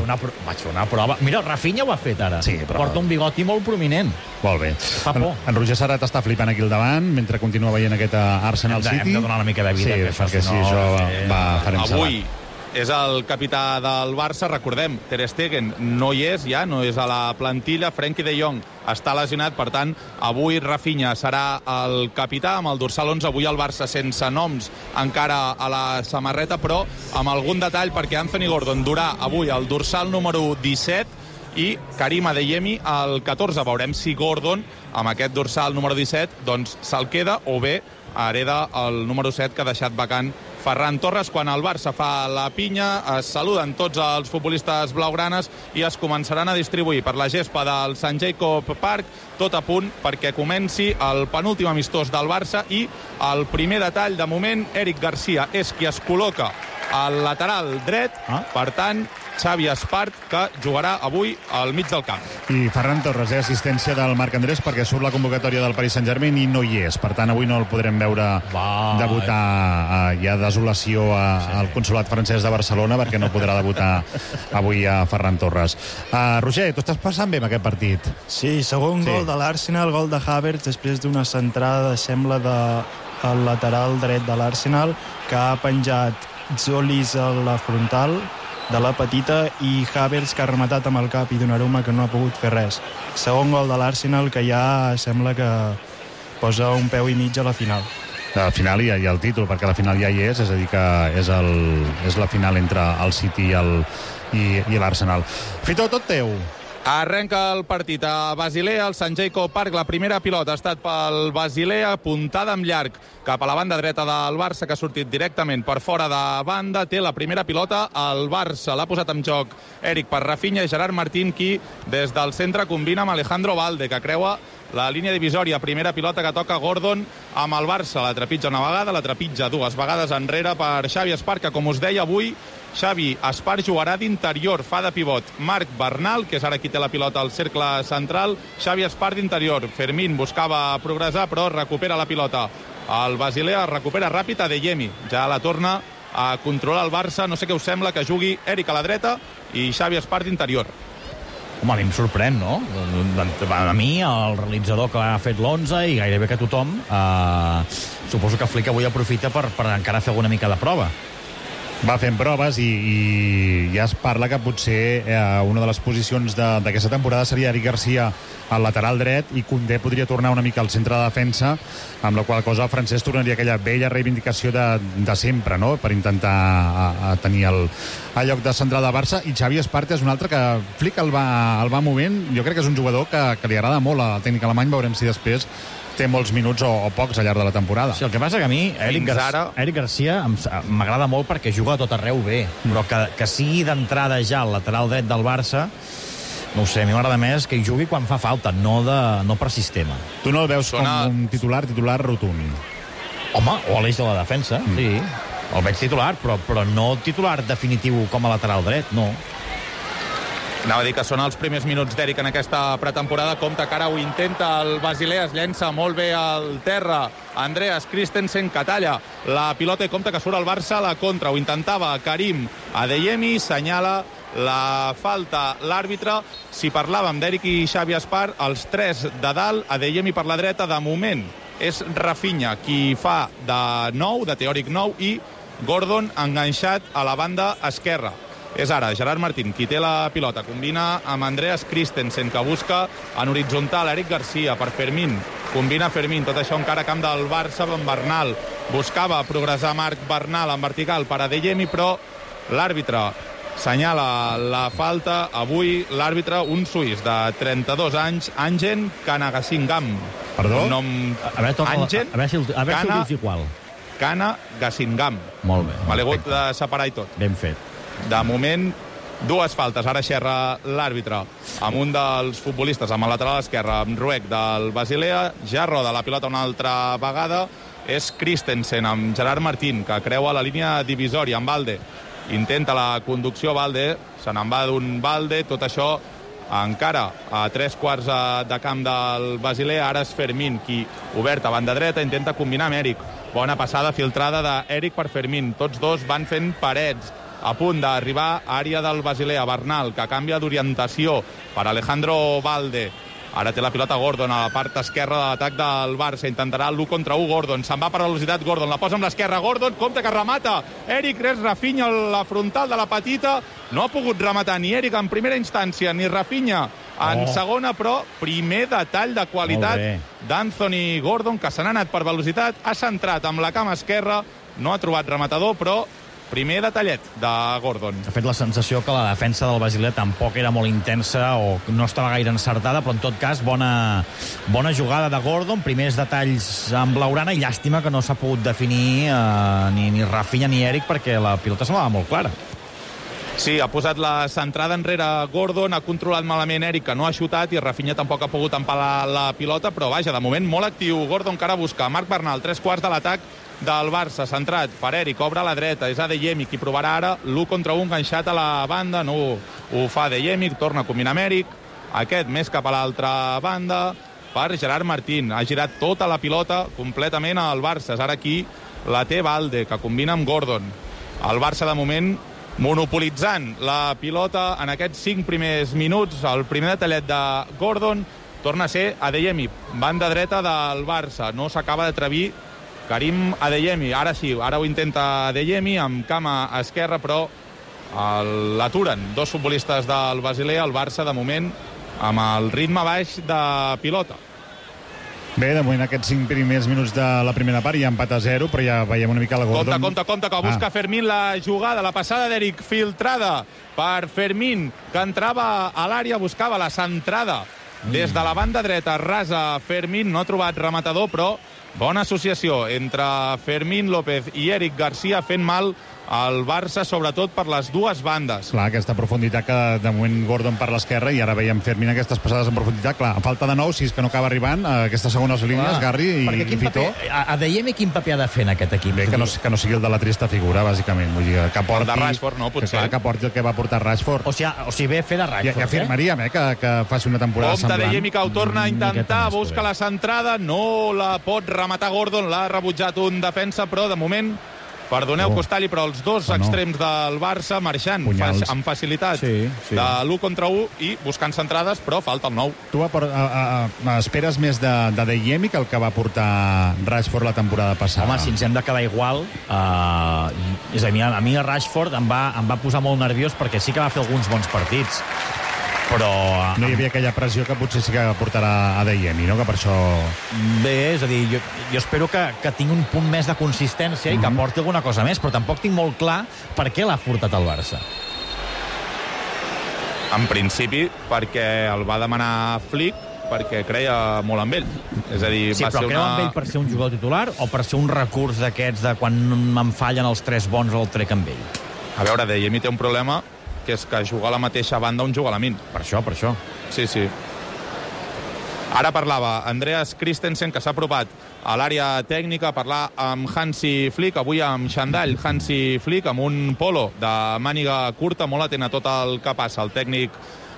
fer una prova. Mira, Rafinha ho ha fet ara. Sí, però... Porta un bigoti molt prominent. Molt bé. Fa por. En Roger Serrat està flipant aquí al davant, mentre continua veient aquest Arsenal City. Hem de donar una mica de vida. Sí, perquè si això farem salat. Avui és el capità del Barça, recordem, Ter Stegen no hi és ja, no és a la plantilla, Frenkie de Jong està lesionat, per tant, avui Rafinha serà el capità, amb el dorsal 11, avui el Barça sense noms encara a la samarreta, però amb algun detall, perquè Anthony Gordon durà avui el dorsal número 17 i Karim Adeyemi el 14. Veurem si Gordon, amb aquest dorsal número 17, doncs se'l queda o bé hereda el número 7 que ha deixat vacant Ferran Torres. Quan el Barça fa la pinya, es saluden tots els futbolistes blaugranes i es començaran a distribuir per la gespa del St. Jacob Park, tot a punt perquè comenci el penúltim amistós del Barça. I el primer detall, de moment, Eric Garcia és qui es col·loca al lateral dret, per tant, Xavi Espart, que jugarà avui al mig del camp. I Ferran Torres, assistència del Marc Andrés, perquè surt la convocatòria del Paris Saint-Germain i no hi és. Per tant, avui no el podrem veure debutar. Hi ha desolació al consolat francès de Barcelona perquè no podrà debutar avui a Ferran Torres. Roger, tu estàs passant bé amb aquest partit? Sí, segon gol de l'Arsenal, gol de Havertz, després d'una centrada, sembla, del lateral dret de l'Arsenal, que ha penjat Zolis a la frontal de la petita, i Havertz, que ha rematat amb el cap, i Donnarumma, que no ha pogut fer res. Segon gol de l'Arsenal, que ja sembla que posa un peu i mig a la final. A la final hi ha el títol, perquè la final ja hi és a dir que és la final entre el City i l'Arsenal. Fito, tot teu. Arrenca el partit a Basilea, al St. Jacob Park. La primera pilota ha estat pel Basilea, puntada amb llarg cap a la banda dreta del Barça, que ha sortit directament per fora de banda. Té la primera pilota el Barça. L'ha posat en joc Eric per Rafinha i Gerard Martín, qui des del centre combina amb Alejandro Valde, que creua la línia divisòria. Primera pilota que toca Gordon amb el Barça. La trepitja una vegada, la trepitja 2 vegades enrere per Xavi Espart, que, com us deia, avui Xavi Espart jugarà d'interior, fa de pivot Marc Bernal, que és ara qui té la pilota al cercle central. Xavi Espart d'interior. Fermín buscava progressar, però recupera la pilota. El Basilea recupera ràpid a Adeyemi. Ja la torna a controlar el Barça. No sé què us sembla que jugui Eric a la dreta i Xavi Espart d'interior. Home, a mi em sorprèn, no? A mi, el realitzador que ha fet l'11 i gairebé que tothom, suposo que Flick avui aprofita per encara fer alguna mica de prova. Va fent proves i ja es parla que potser una de les posicions d'aquesta temporada seria Eric Garcia al lateral dret i Koundé podria tornar una mica al centre de defensa, amb la qual cosa el francès tornaria aquella vella reivindicació de sempre, no?, per intentar tenir el lloc de central de Barça. I Xavi Espart és un altre que Flick el va movent. Jo crec que és un jugador que li agrada molt al tècnic alemany. Veurem si després té molts minuts o pocs al llarg de la temporada. Sí, el que passa que a mi Eric Garcia m'agrada molt perquè juga a tot arreu bé, però que sigui d'entrada ja al lateral dret del Barça, no ho sé, a mi m'agrada més que hi jugui quan fa falta, no per sistema. Tu no el veus com un titular rotund? Home, o a l'eix de la defensa, sí. El veig titular, però no titular definitiu com a lateral dret, no. Anava a dir que són els primers minuts d'Eric en aquesta pretemporada. Compte que ara ho intenta el Basilea, es llença molt bé al terra. Andreas Christensen que talla la pilota i compte que surt el Barça a la contra. Ho intentava Karim Adeyemi, senyala la falta l'àrbitre. Si parlàvem d'Eric i Xavi Espar, els tres de dalt, Adeyemi per la dreta, de moment és Rafinha qui fa de nou, de teòric nou, i Gordon enganxat a la banda esquerra. És ara Gerard Martín qui té la pilota, combina amb Andreas Christensen, que busca en horitzontal Eric Garcia per Fermín, combina Fermín, tot això encara camp del Barça amb Bernal, buscava progressar Marc Bernal en vertical per Adeyemi, però l'àrbitre senyala la falta. Avui l'àrbitre, un suís de 32 anys, Angen Kanagasingam. Perdó? A veure si ho dius igual. Kanagasingam. Molt bé. Me l'he hagut de separar i tot. Ben fet. De moment, dues faltes. Ara xerra l'àrbitre amb un dels futbolistes, amb el lateral esquerre, amb Ruec del Basilea. Ja roda la pilota una altra vegada. És Christensen amb Gerard Martín, que creua la línia divisòria amb Valde. Intenta la conducció Valde, se n'en va d'un Valde, tot això encara a 3/4 de camp del Basilea. Ara és Fermín qui, obert a banda dreta, intenta combinar amb Eric. Bona passada filtrada d'Eric per Fermín. Tots dos van fent parets. A punt d'arribar a àrea del Basilea. Bernal, que canvia d'orientació per Alejandro Valde. Ara té la pilota Gordon a la part esquerra de l'atac del Barça. Intentarà l'1 contra 1 Gordon. Se'n va per velocitat Gordon. La posa amb l'esquerra Gordon. Compte que remata Eric. Res Rafinha a la frontal de la petita. No ha pogut rematar ni Eric en primera instància ni Rafinha en segona, però primer detall de qualitat d'Anthony Gordon, que se n'ha anat per velocitat, ha centrat amb la cama esquerra, no ha trobat rematador, però primer detallet de Gordon. Ha fet la sensació que la defensa del Basilea tampoc era molt intensa o no estava gaire encertada, però en tot cas bona jugada de Gordon, primers detalls amb Blaugrana, i llàstima que no s'ha pogut definir ni Rafinha ni Eric, perquè la pilota semblava molt clara. Sí, ha posat la centrada enrere Gordon, ha controlat malament Eric, que no ha xutat, i Rafinha tampoc ha pogut empalar la pilota, però vaja, de moment molt actiu Gordon, que ara busca Marc Bernal, 3/4 de l'atac del Barça, centrat per Eric, obre a la dreta, és Adeyemi qui provarà ara l'1 contra 1 enganxat a la banda, no ho fa Adeyemi, torna a combinar amb Eric, aquest més cap a l'altra banda per Gerard Martín, ha girat tota la pilota completament al Barça, és ara aquí la té Valde, que combina amb Gordon. El Barça de moment monopolitzant la pilota en aquests 5 primers minuts. El primer detallet de Gordon torna a ser Adeyemi, banda dreta del Barça, no s'acaba d'atrevir Karim Adeyemi. Ara sí, ara ho intenta Adeyemi amb cama esquerra, però l'aturen dos futbolistes del Basilea. El Barça de moment amb el ritme baix de pilota. Bé, de moment aquests 5 primers minuts de la primera part hi ha empat a 0, però ja veiem una mica la Gordon. Compte, que busca Fermín la jugada, la passada d'Eric filtrada per Fermín, que entrava a l'àrea, buscava la centrada des de la banda dreta, rasa Fermín, no ha trobat rematador, però bona associació entre Fermín López i Eric Garcia, fent mal al Barça, sobretot per les dues bandes. Clar, aquesta profunditat que de moment Gordon per l'esquerra, i ara veiem Fermín aquestes passades en profunditat. Clar, a falta de nou, si és que no acaba arribant a aquestes segones línies, Garri i Fitó. Adeyemi quin paper ha de fer en aquest equip? Bé, que no sigui el de la trista figura, bàsicament. Vull dir, que porti... El de Rashford, no, potser. Que porti el que va portar Rashford. O sigui, bé fer de Rashford. I afirmaríem, que faci una temporada semblant. Adeyemi, que ho torna a intentar, busca la centrada, no la pot rematar Gordon, l'ha rebutjat un defensa, però de moment... Perdoneu, Costalli, però els dos extrems del Barça marxant amb facilitat de l'1 contra 1 i buscant centrades, però falta el 9. Tu esperes més d'Adeyemi que el que va portar Rashford la temporada passada? Home, si ens hem de quedar igual, és a dir, a mi Rashford em va posar molt nerviós perquè sí que va fer alguns bons partits, però... No hi havia aquella pressió que potser sí que portarà Adeyemi, no? Que per això... Bé, és a dir, jo espero que tingui un punt més de consistència i que aporti alguna cosa més, però tampoc tinc molt clar per què l'ha portat el Barça. En principi, perquè el va demanar Flick, perquè creia molt amb ell. És a dir, sí, però creu amb ell per ser un jugador titular o per ser un recurs d'aquests de quan em fallen els 3 bons el trec amb ell? A veure, Adeyemi té un problema, que és que jugar a la mateixa banda on juga la Min. Per això. Sí. Ara parlava Andreas Christensen, que s'ha apropat a l'àrea tècnica a parlar amb Hansi Flick, avui amb Xandall. Hansi Flick amb un polo de màniga curta, molt atent a tot el que passa. El tècnic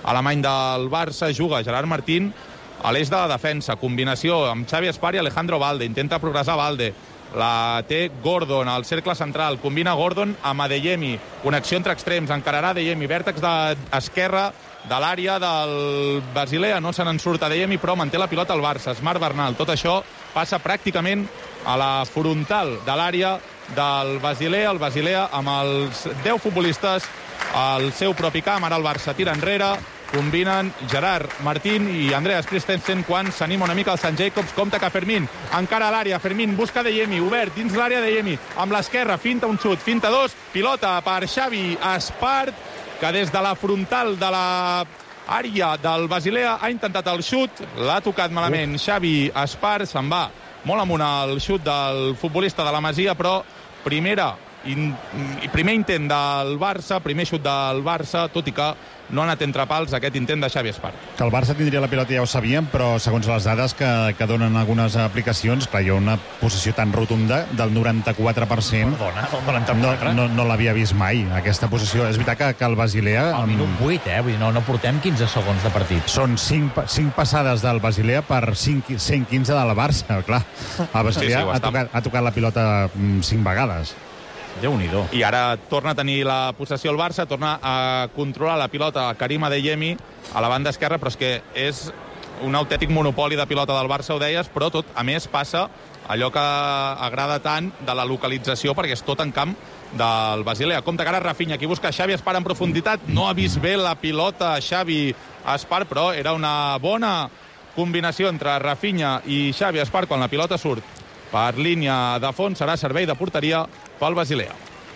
alemany del Barça, juga Gerard Martín a l'eix de la defensa. Combinació amb Xavi Espar i Alejandro Valde. Intenta progressar Valde. La té Gordon al cercle central. Combina Gordon amb Adeyemi. Connexió entre extrems. Encararà Adeyemi. Vèrtex d'esquerra de l'àrea del Basilea. No se n'en surt Adeyemi, però manté la pilota al Barça. Smart Bernal. Tot això passa pràcticament a la frontal de l'àrea del Basilea. El Basilea amb els 10 futbolistes al seu propi camp. Ara el Barça tira enrere. Combinen Gerard Martín i Andreas Christensen quan s'anima una mica el Sant Jacobs. Compte que Fermín encara a l'àrea. Fermín busca Adeyemi, obert dins l'àrea Adeyemi. Amb l'esquerra, finta un xut, finta dos. Pilota per Xavi Espart, que des de la frontal de l'àrea del Basilea ha intentat el xut. L'ha tocat malament Xavi Espart. Se'n va molt amunt el xut del futbolista de la Masia, però primer intent del Barça, primer xut del Barça, tot i que no ha anat entre pals aquest intent de Xavi Espart. Que el Barça tindria la pilota ja ho sabíem, però segons les dades que donen algunes aplicacions, clar, hi ha una possessió tan rotunda del 94%. Perdona, el 94%? No l'havia vist mai, aquesta possessió. És veritat que el Basilea... Al minut 8, Vull dir, no portem 15 segons de partit. Són 5 passades del Basilea per 115 del Barça, clar. El Basilea ha tocat la pilota 5 vegades. Déu-n'hi-do. I ara torna a tenir la possessió el Barça, torna a controlar la pilota Karim Adeyemi a la banda esquerra, però és que és un autèntic monopoli de pilota del Barça, ho deies, però tot, a més, passa allò que agrada tant de la localització, perquè és tot en camp del Basilea. Compte que ara Rafinha, qui busca Xavi Espart en profunditat, no ha vist bé la pilota Xavi Espart, però era una bona combinació entre Rafinha i Xavi Espart quan la pilota surt per línia de fons. Serà servei de porteria pel Basilea.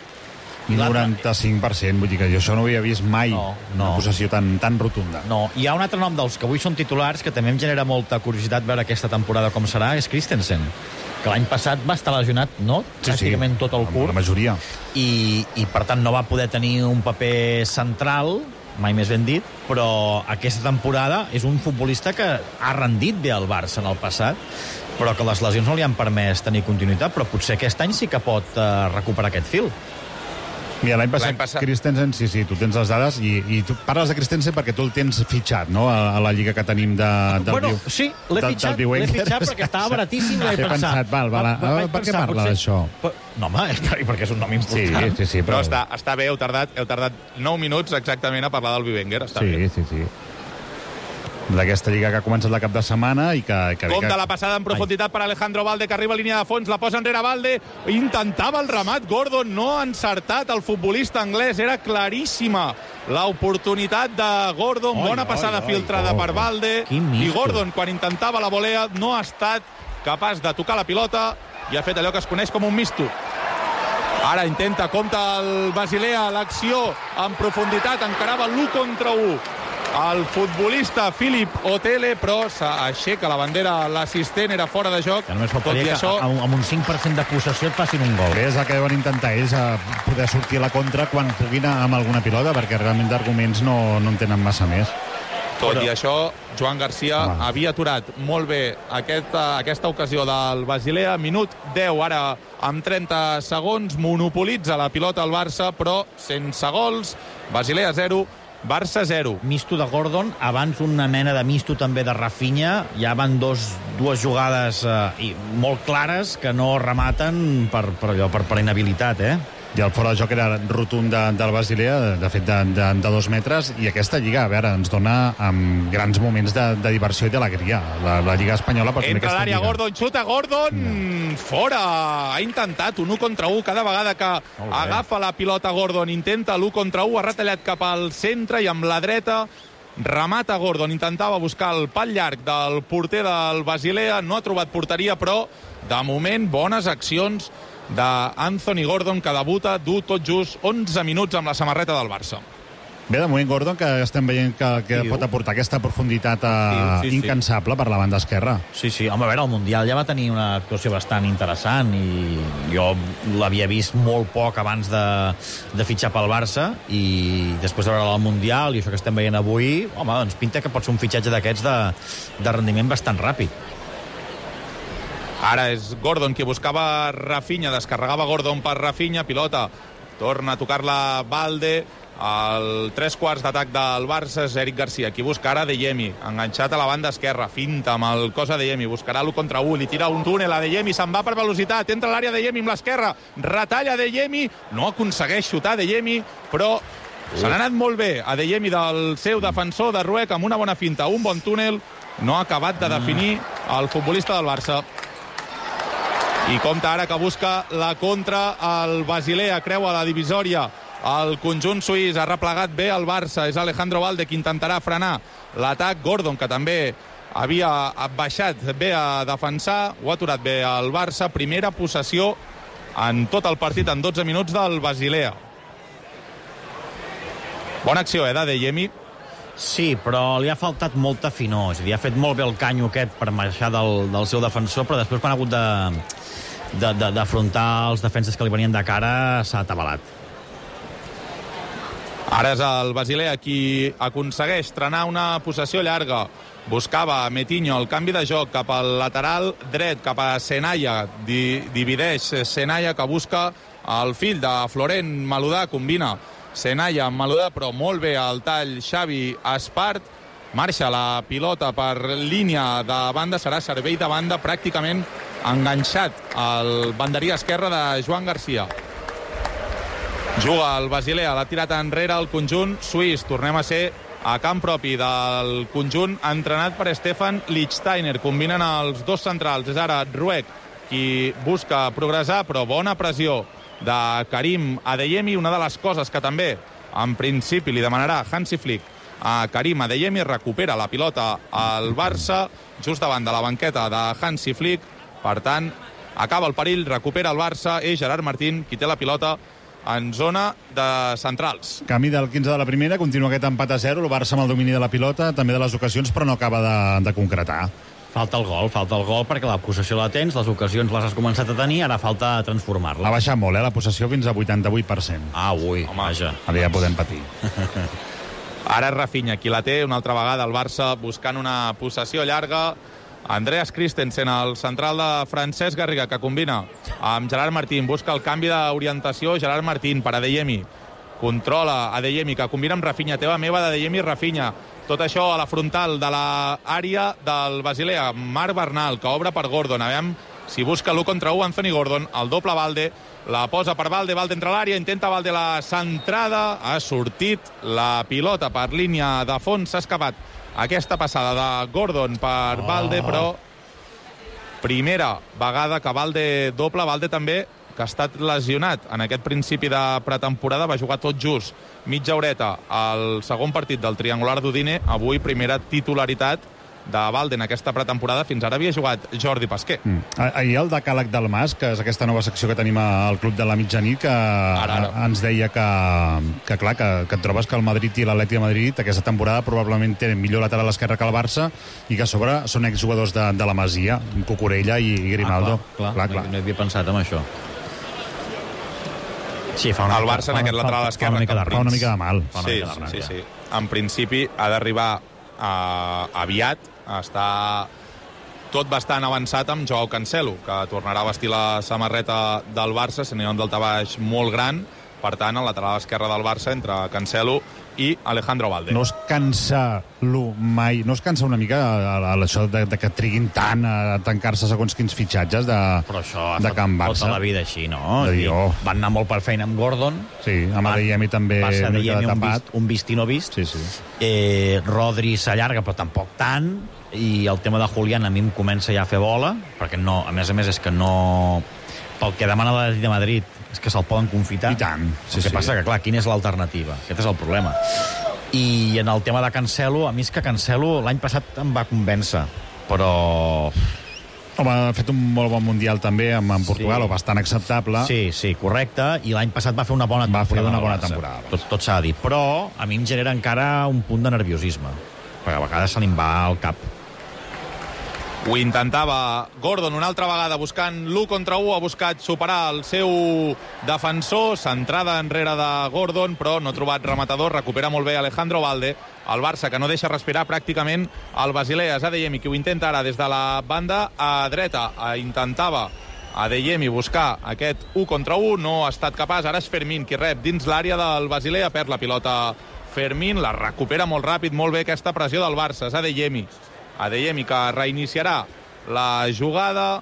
95%, vull dir que jo això no ho havia vist mai, una possessió tan rotunda. No, hi ha un altre nom dels que avui són titulars que també em genera molta curiositat veure aquesta temporada com serà, és Christensen, que l'any passat va estar lesionat, no? Pràcticament tot el curt. La majoria. I per tant no va poder tenir un paper central, mai més ben dit, però aquesta temporada és un futbolista que ha rendit bé al Barça en el passat, però que les lesions no li han permès tenir continuïtat, però potser aquest any sí que pot recuperar aquest fil. Mira, l'any passat Christensen, sí, tu tens les dades i tu parles de Christensen perquè tu el tens fitxat, no?, a la lliga que tenim del sí, l'he fitxat perquè estava baratíssim i vaig pensar... Per què parla d'això? No, home, perquè és un nom important. Sí, però... No, està bé, heu tardat 9 minuts exactament a parlar del Bivenger, està bé. Sí. D'aquesta lliga que ha començat la cap de setmana i que... Compte la passada en profunditat per Alejandro Valde, que arriba a línia de fons, la posa enrere Valde, intentava el remat Gordon, no ha encertat el futbolista anglès, era claríssima l'oportunitat de Gordon, bona passada filtrada per Valde, i Gordon, quan intentava la volea, no ha estat capaç de tocar la pilota i ha fet allò que es coneix com un misto. Ara intenta, compte el Basilea, l'acció en profunditat, encarava l'1 contra 1. El futbolista Philip Otele, però s'aixeca la bandera, l'assistent era fora de joc. Ja només faltaria que amb un 5% de possessió et facin un gol. És el que deuen intentar ells, poder sortir a la contra quan puguin amb alguna pilota, perquè realment d'arguments no en tenen massa més. Tot i això, Joan Garcia havia aturat molt bé aquesta ocasió del Basilea. Minut 10, ara amb 30 segons, monopolitza la pilota al Barça, però sense gols. Basilea 0, Barça 0. Misto de Gordon, abans una mena de misto també de Rafinha. Ja van dues jugades molt clares que no rematen per inhabilitat, I el fora de joc era rotund del Basilea, de fet de 2 metres, i aquesta lliga, a veure, ens dona grans moments de diversió i d'alegria. La lliga espanyola... Entra l'àrea Gordon, xuta Gordon, fora! Ha intentat un 1 contra 1 cada vegada que agafa la pilota Gordon, intenta l'1 contra 1, ha retallat cap al centre i amb la dreta remata Gordon, intentava buscar el pal llarg del porter del Basilea, no ha trobat porteria, però de moment bones accions d'Anthony Gordon, que debuta, du tot just 11 minuts amb la samarreta del Barça. Bé, de moment Gordon, que estem veient que pot aportar aquesta profunditat incansable per la banda esquerra. Sí, home, a veure, el Mundial ja va tenir una actuació bastant interessant i jo l'havia vist molt poc abans de fitxar pel Barça i després de veure el Mundial i això que estem veient avui, home, doncs pinta que pot ser un fitxatge d'aquests de rendiment bastant ràpid. Ara és Gordon qui buscava Rafinha, descarregava Gordon per Rafinha, pilota torna a tocar-la Valde. El 3/4 d'atac del Barça és Eric Garcia, qui busca ara Adeyemi, enganxat a la banda esquerra, finta amb el cos Adeyemi, buscarà l'1 contra 1, li tira un túnel a Adeyemi, se'n va per velocitat, entra a l'àrea Adeyemi amb l'esquerra, retalla Adeyemi, no aconsegueix xutar Adeyemi, però se n'ha anat molt bé Adeyemi del seu defensor de Ruec amb una bona finta, un bon túnel, no ha acabat de definir el futbolista del Barça. I compta ara que busca la contra el Basilea, creua la divisòria. El conjunt suís ha replegat bé el Barça. És Alejandro Valde qui intentarà frenar l'atac. Gordon, que també havia baixat bé a defensar, ho ha aturat bé el Barça. Primera possessió en tot el partit, en 12 minuts del Basilea. Bona acció, d'Adeyemi. Sí, però li ha faltat molta finor. És a dir, ha fet molt bé el canyo aquest per marxar del seu defensor, però després quan ha hagut d'afrontar els defenses que li venien de cara s'ha atabalat. Ara és el Basilea qui aconsegueix trenar una possessió llarga. Buscava Metinho el canvi de joc cap al lateral dret, cap a Senaya. Divideix Senaya, que busca el fill de Florent Maludà. Combina Senaya amb Maludà, però molt bé el tall Xavi Espart. Marxa la pilota per línia de banda. Serà servei de banda pràcticament enganxat al banderí esquerre de Joan Garcia. Juga el Basilea, l'ha tirat enrere el conjunt suís. Tornem a ser a camp propi del conjunt entrenat per Stefan Lichtsteiner. Combinen els dos centrals. És ara Ruec qui busca progressar, però bona pressió de Karim Adeyemi. Una de les coses que també en principi li demanarà Hansi Flick a Karim Adeyemi, recupera la pilota al Barça just davant de la banqueta de Hansi Flick. Per tant, acaba el perill, recupera el Barça, és Gerard Martín qui té la pilota en zona de centrals. Camí del 15 de la primera, continua aquest empat a 0, el Barça amb el domini de la pilota, també de les ocasions, però no acaba de concretar. Falta el gol perquè la possessió la tens, les ocasions les has començat a tenir, ara falta transformar-la. Ha baixat molt, la possessió fins a 88%. Ah, ui, vaja. Ara ja podem patir. Ara és Rafinha qui la té, una altra vegada el Barça buscant una possessió llarga. Andreas Christensen, el central de Francesc Garriga, que combina amb Gerard Martín, busca el canvi d'orientació. Gerard Martín per Adeyemi, controla Adeyemi, que combina amb Rafinha. Teva meva d'Adeyemi i Rafinha. Tot això a la frontal de l'àrea del Basilea. Marc Bernal, que obre per Gordon. A veure si busca l'1 contra 1 Anthony Gordon. El doble Valde, la posa per Valde. Valde entra a l'àrea, intenta Valde la centrada. Ha sortit la pilota per línia de fons. S'ha escapat aquesta passada de Gordon per Valde, però primera vegada que Valde doble. Valde també, que ha estat lesionat en aquest principi de pretemporada, va jugar tot just mitja horeta al segon partit del triangular d'Udine. Avui primera titularitat de Valde en aquesta pretemporada. Fins ara havia jugat Jordi Pasquer. Ahir el decàleg del Mas, que és aquesta nova secció que tenim al Club de la Mitjanit, que ens deia que clar, que et trobes que el Madrid i l'Atleti de Madrid aquesta temporada probablement tenen millor lateral esquerre que el Barça i que a sobre són exjugadors de la Masia, Cucurella i Grimaldo. Clar. No havia pensat en això. Sí, el Barça en aquest lateral esquerre fa una mica de mal. Sí. En principi ha d'arribar aviat. Està tot bastant avançat amb Joao Cancelo, que tornarà a vestir la samarreta del Barça. Se n'hi ha un daltabaix molt gran. Per tant, el lateral esquerre del Barça entre Cancelo i Alejandro Valde. No es cansa mai, no es cansa una mica això de que triguin tant a tancar-se segons quins fitxatges de Can Barça? Tota la vida així, no? Van anar molt per feina amb Gordon. Sí, amb Adeyemi també va ser Adeyemi un vist i no vist. Rodri s'allarga, però tampoc tant. I el tema de Julián a mi em comença ja a fer bola, perquè no, a més és que no... Pel que demana l'Atlètic de Madrid és que se'l poden confitar. I tant. El que passa que, clar, quina és l'alternativa? Aquest és el problema. I en el tema de Cancelo, a mi és que Cancelo l'any passat em va convèncer, però... Home, ha fet un molt bon mundial també amb Portugal, o bastant acceptable. Sí, correcte, i l'any passat va fer una bona temporada. Tot s'ha de dir. Però a mi em genera encara un punt de nerviosisme, perquè a vegades se li va al cap. Ho intentava Gordon una altra vegada buscant l'1 contra 1, ha buscat superar el seu defensor, centrada enrere de Gordon, però no ha trobat rematador, recupera molt bé Alejandro Valde. El Barça, que no deixa respirar pràcticament el Basilea. És Adeyemi qui ho intenta ara des de la banda a dreta. Intentava Adeyemi buscar aquest 1 contra 1, no ha estat capaç, ara és Fermín qui rep dins l'àrea del Basilea, perd la pilota Fermín, la recupera molt ràpid, molt bé aquesta pressió del Barça, és Adeyemi que reiniciarà la jugada,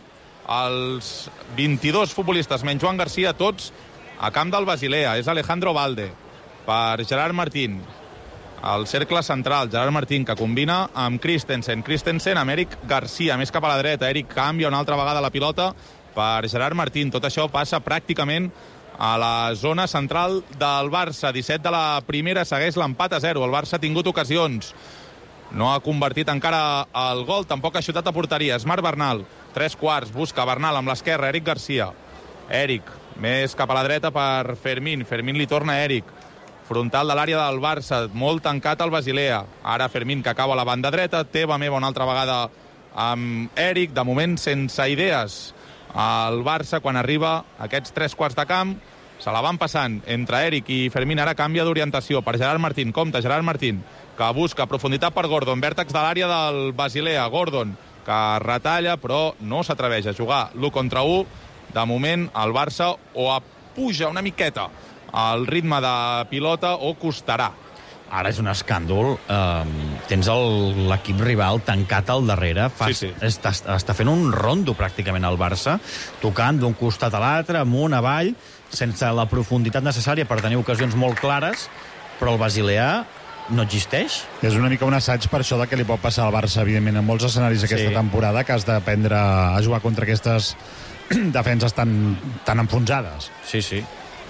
els 22 futbolistes menys Joan Garcia, tots a camp del Basilea, és Alejandro Valde per Gerard Martín, al cercle central, Gerard Martín, que combina amb Christensen, amb Eric Garcia, més cap a la dreta, Eric canvia una altra vegada la pilota per Gerard Martín. Tot això passa pràcticament a la zona central del Barça. 17 de la primera, segueix l'empat a 0. El Barça ha tingut ocasions. No ha convertit encara el gol, tampoc ha xutat a porteria. És Marc Bernal, 3/4, busca Bernal amb l'esquerra, Eric Garcia. Eric, més cap a la dreta per Fermín. Fermín li torna a Eric. Frontal de l'àrea del Barça, molt tancat al Basilea. Ara Fermín, que acaba a la banda dreta, teva meva una altra vegada amb Eric, de moment sense idees. El Barça, quan arriba a aquests 3/4 de camp, se la van passant entre Eric i Fermín. Ara canvia d'orientació per Gerard Martín. Compte, Gerard Martín, que busca profunditat per Gordon, vèrtex de l'àrea del Basilea. Gordon, que retalla, però no s'atreveix a jugar l'1 contra 1. De moment, el Barça o apuja una miqueta el ritme de pilota o costarà. Ara és un escàndol. Tens l'equip rival tancat al darrere. Sí. Està fent un rondo pràcticament al Barça, tocant d'un costat a l'altre, amunt, avall, sense la profunditat necessària per tenir ocasions molt clares, però el Basilea no existeix. És una mica un assaig per això de que li pot passar al Barça, evidentment, en molts escenaris aquesta temporada, que has d'aprendre a jugar contra aquestes defenses tan enfonsades. Sí.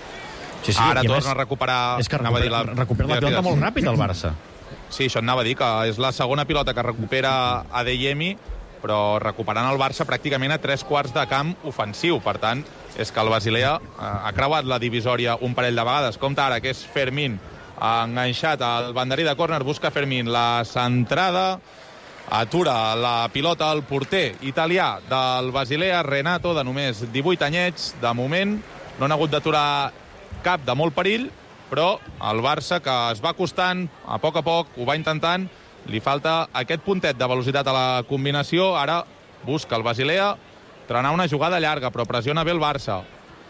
Ara torna a recuperar... És que recupera la pilota molt ràpid, el Barça. Sí, això anava a dir, que és la segona pilota que recupera Adeyemi, però recuperant el Barça pràcticament a 3/4 de camp ofensiu. Per tant, és que el Basilea ha creuat la divisòria un parell de vegades. Compte ara, que és Fermín, enganxat al banderí de córner, busca Fermín la centrada, atura la pilota al porter italià del Basilea, Renato, de només 18 anyets. De moment no han hagut d'aturar cap de molt perill, però el Barça, que es va acostant a poc, ho va intentant, li falta aquest puntet de velocitat a la combinació. Ara busca el Basilea trenar una jugada llarga, però pressiona bé el Barça.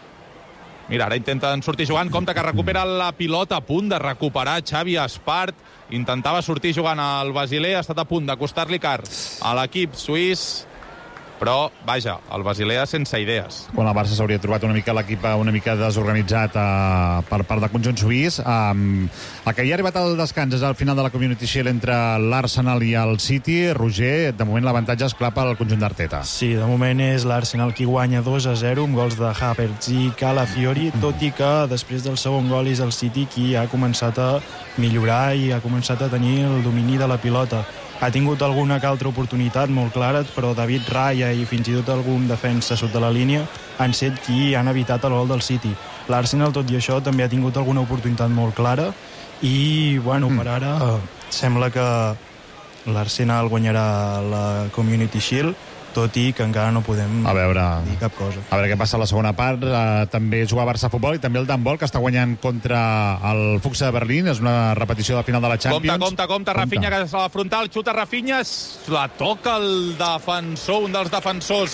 Mira, ara intenten sortir jugant. Compte que recupera la pilota, a punt de recuperar Xavi Espart. Intentava sortir jugant al Basilea, ha estat a punt de costar-li car a l'equip suís, però, vaja, el Basilea sense idees. Quan el Barça s'hauria trobat l'equip una mica desorganitzat per part del conjunt suís. El que hi ha arribat al descans és al final de la Community Shield entre l'Arsenal i el City. Roger, de moment l'avantatge es clar pel conjunt d'Arteta. Sí, de moment és l'Arsenal qui guanya 2-0 amb gols de Havertz i Calafiori, tot i que després del segon gol és el City qui ha començat a millorar i ha començat a tenir el domini de la pilota. Ha tingut alguna que altra oportunitat molt clara, però David Raya i fins i tot algun defensa sota la línia han set qui han evitat el gol del City. L'Arsenal, tot i això, també ha tingut alguna oportunitat molt clara i, bueno, per ara sembla que l'Arsenal guanyarà la Community Shield, tot i que encara no podem dir cap cosa. A veure què passa a la segona part. També juga Barça Futbol i també el d'handbol, que està guanyant contra el Fuchs de Berlín. És una repetició de final de la Champions. Compte. Rafinha, que és a la frontal, xuta Rafinha, la toca el defensor, un dels defensors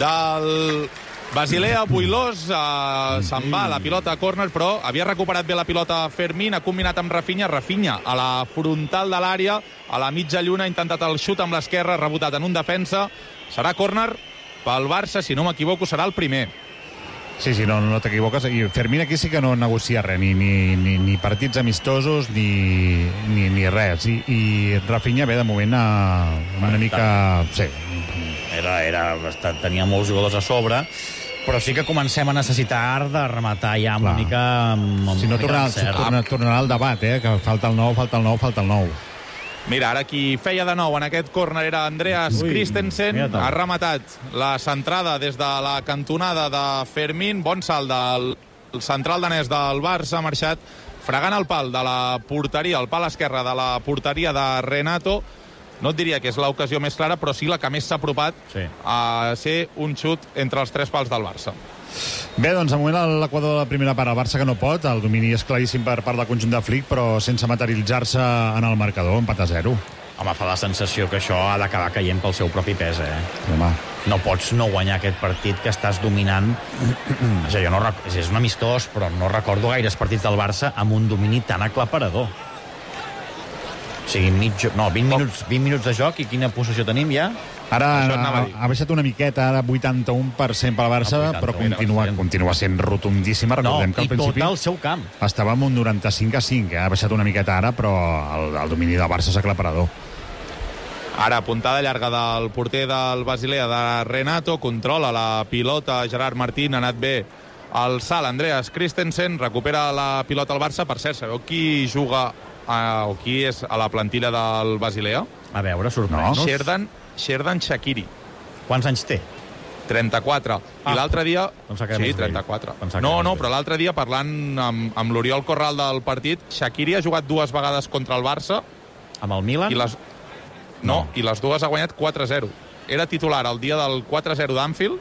del Basilea, Builós, se'n va la pilota a córner, però havia recuperat bé la pilota Fermín, ha combinat amb Rafinha a la frontal de l'àrea, a la mitja lluna, ha intentat el xut amb l'esquerra, rebotat en un defensa. Serà córner pel Barça, si no m'equivoco, serà el primer. Sí, no t'equivoques. I Fermín aquí sí que no negocia res, ni partits amistosos, ni res. I Rafinha ve de moment una mica... Sí. Tenia molts jugadors a sobre, però sí que comencem a necessitar de rematar ja una mica... Si no, tornarà al debat, que falta el nou. Mira, ara qui feia de nou en aquest córner era Andreas Christensen. Ha rematat la centrada des de la cantonada de Fermín. Bon salt del central danès del Barça. Ha marxat fregant el pal de la porteria, el pal esquerre de la porteria de Renato. No et diria que és l'ocasió més clara, però sí la que més s'ha apropat a ser un xut entre els tres pals del Barça. Bé, doncs de moment l'equador de la primera part, el Barça que no pot, el domini és claríssim per part del conjunt de Flick, però sense materialitzar-se en el marcador, empat a 0. Home, fa la sensació que això ha d'acabar caient pel seu propi pes, Home. No pots no guanyar aquest partit que estàs dominant. Jo no és un amistós, però no recordo gaires partits del Barça amb un domini tan aclaparador. O sigui, 20 minuts de joc i quina possessió tenim ja? Ara ha baixat una miqueta, ara 81% pel Barça, però continua sent rotundíssima. Recordem que al principi tot al seu camp. Estava amb un 95-5, ha baixat una miqueta ara, però el domini del Barça és aclaparador. Ara, puntada llarga del porter del Basilea, de Renato, controla la pilota Gerard Martín, ha anat bé el salt Andreas Christensen, recupera la pilota al Barça. Per cert, sabeu qui juga o qui és a la plantilla del Basilea? A veure, sorprèn-nos. Sherdan Shaqiri. Quants anys té? 34. I l'altre dia... Sí, 34. No, però l'altre dia, parlant amb l'Oriol Corral del partit, Shaqiri ha jugat 2 vegades contra el Barça. Amb el Milan? I les 2 ha guanyat 4-0. Era titular el dia del 4-0 d'Anfield.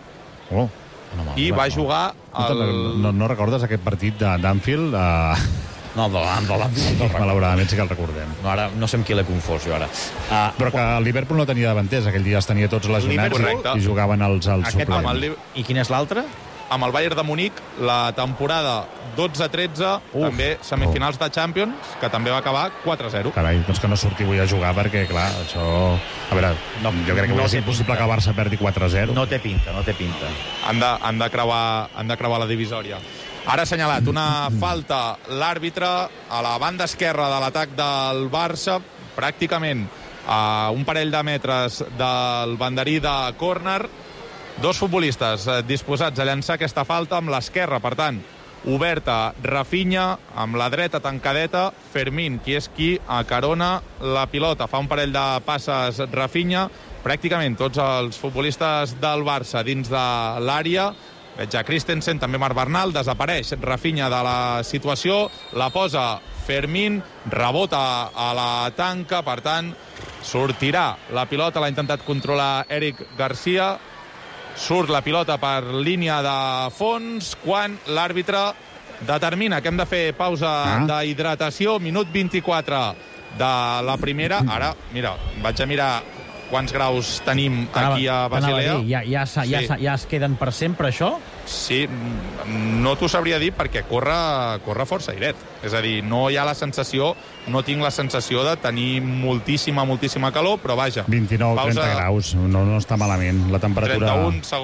I va jugar... No recordes aquest partit d'Anfield? No, malauradament sí que el recordem. No, ara no sé amb qui l'he confós, jo ara. Però que el Liverpool no tenia davanters, aquell dia els tenia tots lesionats i jugaven els suplents. I quin és l'altre? Amb el Bayern de Munic, la temporada 12-13, també semifinals de Champions, que també va acabar 4-0. Carai, doncs que no surti avui a jugar, perquè, clar, això... A veure, jo crec que és impossible que el Barça perdi 4-0. No té pinta. Han de creuar la divisòria. Ara ha assenyalat una falta l'àrbitre a la banda esquerra de l'atac del Barça, pràcticament a un parell de metres del banderí de córner. 2 futbolistes disposats a llançar aquesta falta amb l'esquerra, per tant, oberta Rafinha, amb la dreta tancadeta Fermín, qui és qui acarona la pilota. Fa un parell de passes Rafinha, pràcticament tots els futbolistes del Barça dins de l'àrea. Veig a Christensen, també Marc Bernal, desapareix Rafinha de la situació, la posa Fermín, rebota a la tanca, per tant, sortirà la pilota, l'ha intentat controlar Eric Garcia, surt la pilota per línia de fons, quan l'àrbitre determina que hem de fer pausa d'hidratació, minut 24 de la primera. Ara, mira, vaig a mirar quants graus tenim aquí a Basilea. Ja es queden per sempre, això? Sí, no t'ho sabria dir perquè corre força airet. És a dir, no hi ha la sensació, no tinc la sensació de tenir moltíssima calor, però vaja. 29-30 graus, no està malament. La temperatura...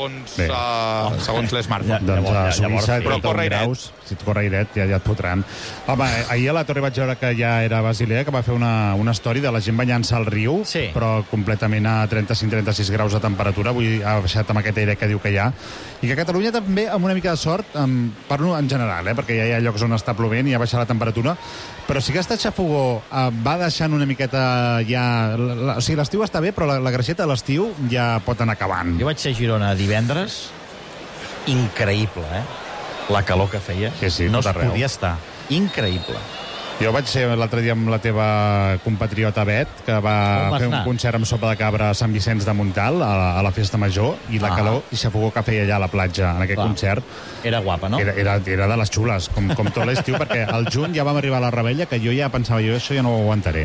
31 segons l'smartphone. Doncs a Suïssa, 31 graus, si et corre airet, ja et fotran. Home, ahir a la Torre vaig veure que ja era Basilea, que va fer una història de la gent banyant-se al riu, però completament a 35-36 graus de temperatura. Avui ha baixat amb aquest aire que diu que hi ha. I que a Catalunya també, amb una mica de sort, parlo en general, perquè ja hi ha llocs on està plovent i ha baixat la temperatura, però sí que aquest xafogó va deixant una miqueta ja... O sigui, l'estiu està bé, però la graixeta de l'estiu ja pot anar acabant. Jo vaig ser a Girona divendres, increïble, la calor que feia. Sí, no es podia estar. Increïble. Jo vaig ser l'altre dia amb la teva compatriota Bet, que va fer un concert amb sopa de cabra a Sant Vicenç de Montal, a la festa major, i la calor i xafogó que feia allà a la platja en aquest concert. Era guapa, no? Era de les xules, com tot l'estiu, perquè al juny ja vam arribar a la Rebella, que jo ja pensava, això ja no ho aguantaré.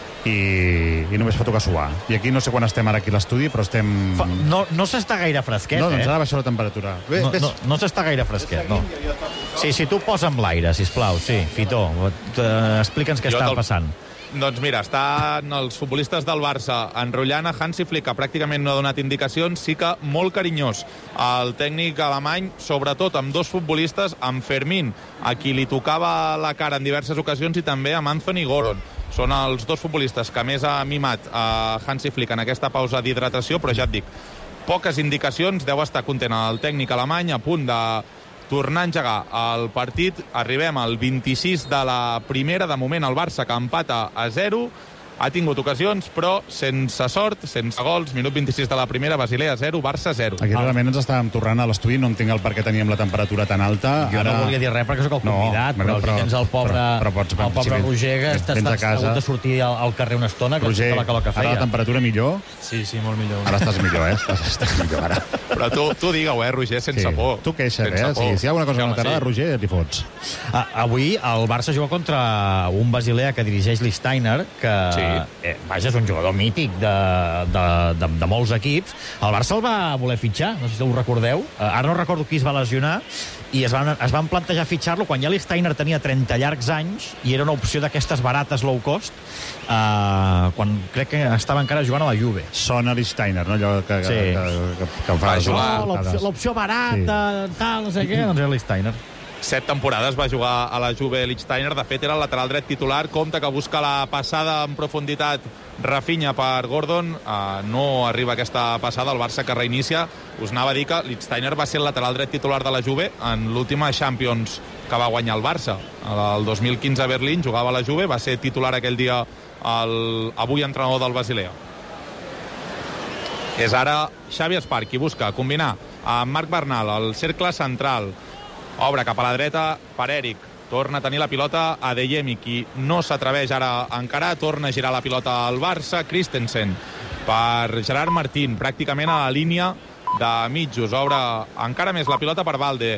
I només fa tocar suar. I aquí no sé quan estem ara aquí a l'estudi, però estem... No s'està gaire fresquet, No, doncs ara baixa la temperatura. No s'està gaire fresquet, no. Sí, tu posa'm l'aire, sisplau. Sí, Fito, explica'ns què està passant. Doncs mira, estan els futbolistes del Barça enrotllant a Hansi Flick, que pràcticament no ha donat indicacions, sí que molt carinyós. El tècnic alemany, sobretot amb 2 futbolistes, amb Fermín, a qui li tocava la cara en diverses ocasions, i també amb Anthony Gordon. Són els 2 futbolistes que més ha mimat a Hansi Flick en aquesta pausa d'hidratació, però ja et dic, poques indicacions, deu estar content el tècnic alemany, a punt de tornar a engegar el partit. Arribem al 26 de la primera. De moment el Barça, que empata a 0, ha tingut ocasions, però sense sort, sense gols. Minut 26 de la primera, Basilea 0, Barça 0. Aquí realment ens estàvem tornant a l'estudi, no entenc el per què teníem la temperatura tan alta. Jo no volia dir res perquè sóc el convidat, però aquí tens el pobre Roger, que estàs hagut de sortir al carrer una estona, que Roger, la calor que feia. Ara la temperatura millor? Sí, molt millor. Ara estàs millor, Estàs millor, ara. Però tu digue-ho, Roger, sense por. Tu queixes, Si hi ha alguna cosa que no t'agrada, Roger, li fots. Avui el Barça juga contra un Basilea que dirigeix l'Steiner, que Vaja, és un jugador mític de molts equips. El Barça el va voler fitxar, no sé si ho recordeu. Ara no recordo qui es va lesionar, i es van plantejar fitxar-lo quan ja l'Steiner tenia 30 llargs anys i era una opció d'aquestes barates low cost, quan crec que estava encara jugant a la Juve. Sona l'Steiner, no? Allò que fa l'opció barata, tal, no sé què, doncs era l'Steiner. 7 temporades va jugar a la Juve Lichtsteiner. De fet, era el lateral dret titular. Compte que busca la passada en profunditat Rafinha per Gordon. No arriba aquesta passada. El Barça que reinicia. Us anava a dir que Lichtsteiner va ser el lateral dret titular de la Juve en l'última Champions que va guanyar el Barça. El 2015 a Berlín jugava a la Juve. Va ser titular aquell dia avui entrenador del Basilea. És ara Xavi Esparch qui busca combinar amb Marc Bernal, el cercle central. Obre cap a la dreta per Eric. Torna a tenir la pilota a Adeyemi, qui no s'atreveix ara a encarar. Torna a girar la pilota al Barça. Christensen per Gerard Martín, pràcticament a la línia de mitjos. Obre encara més la pilota per Valde.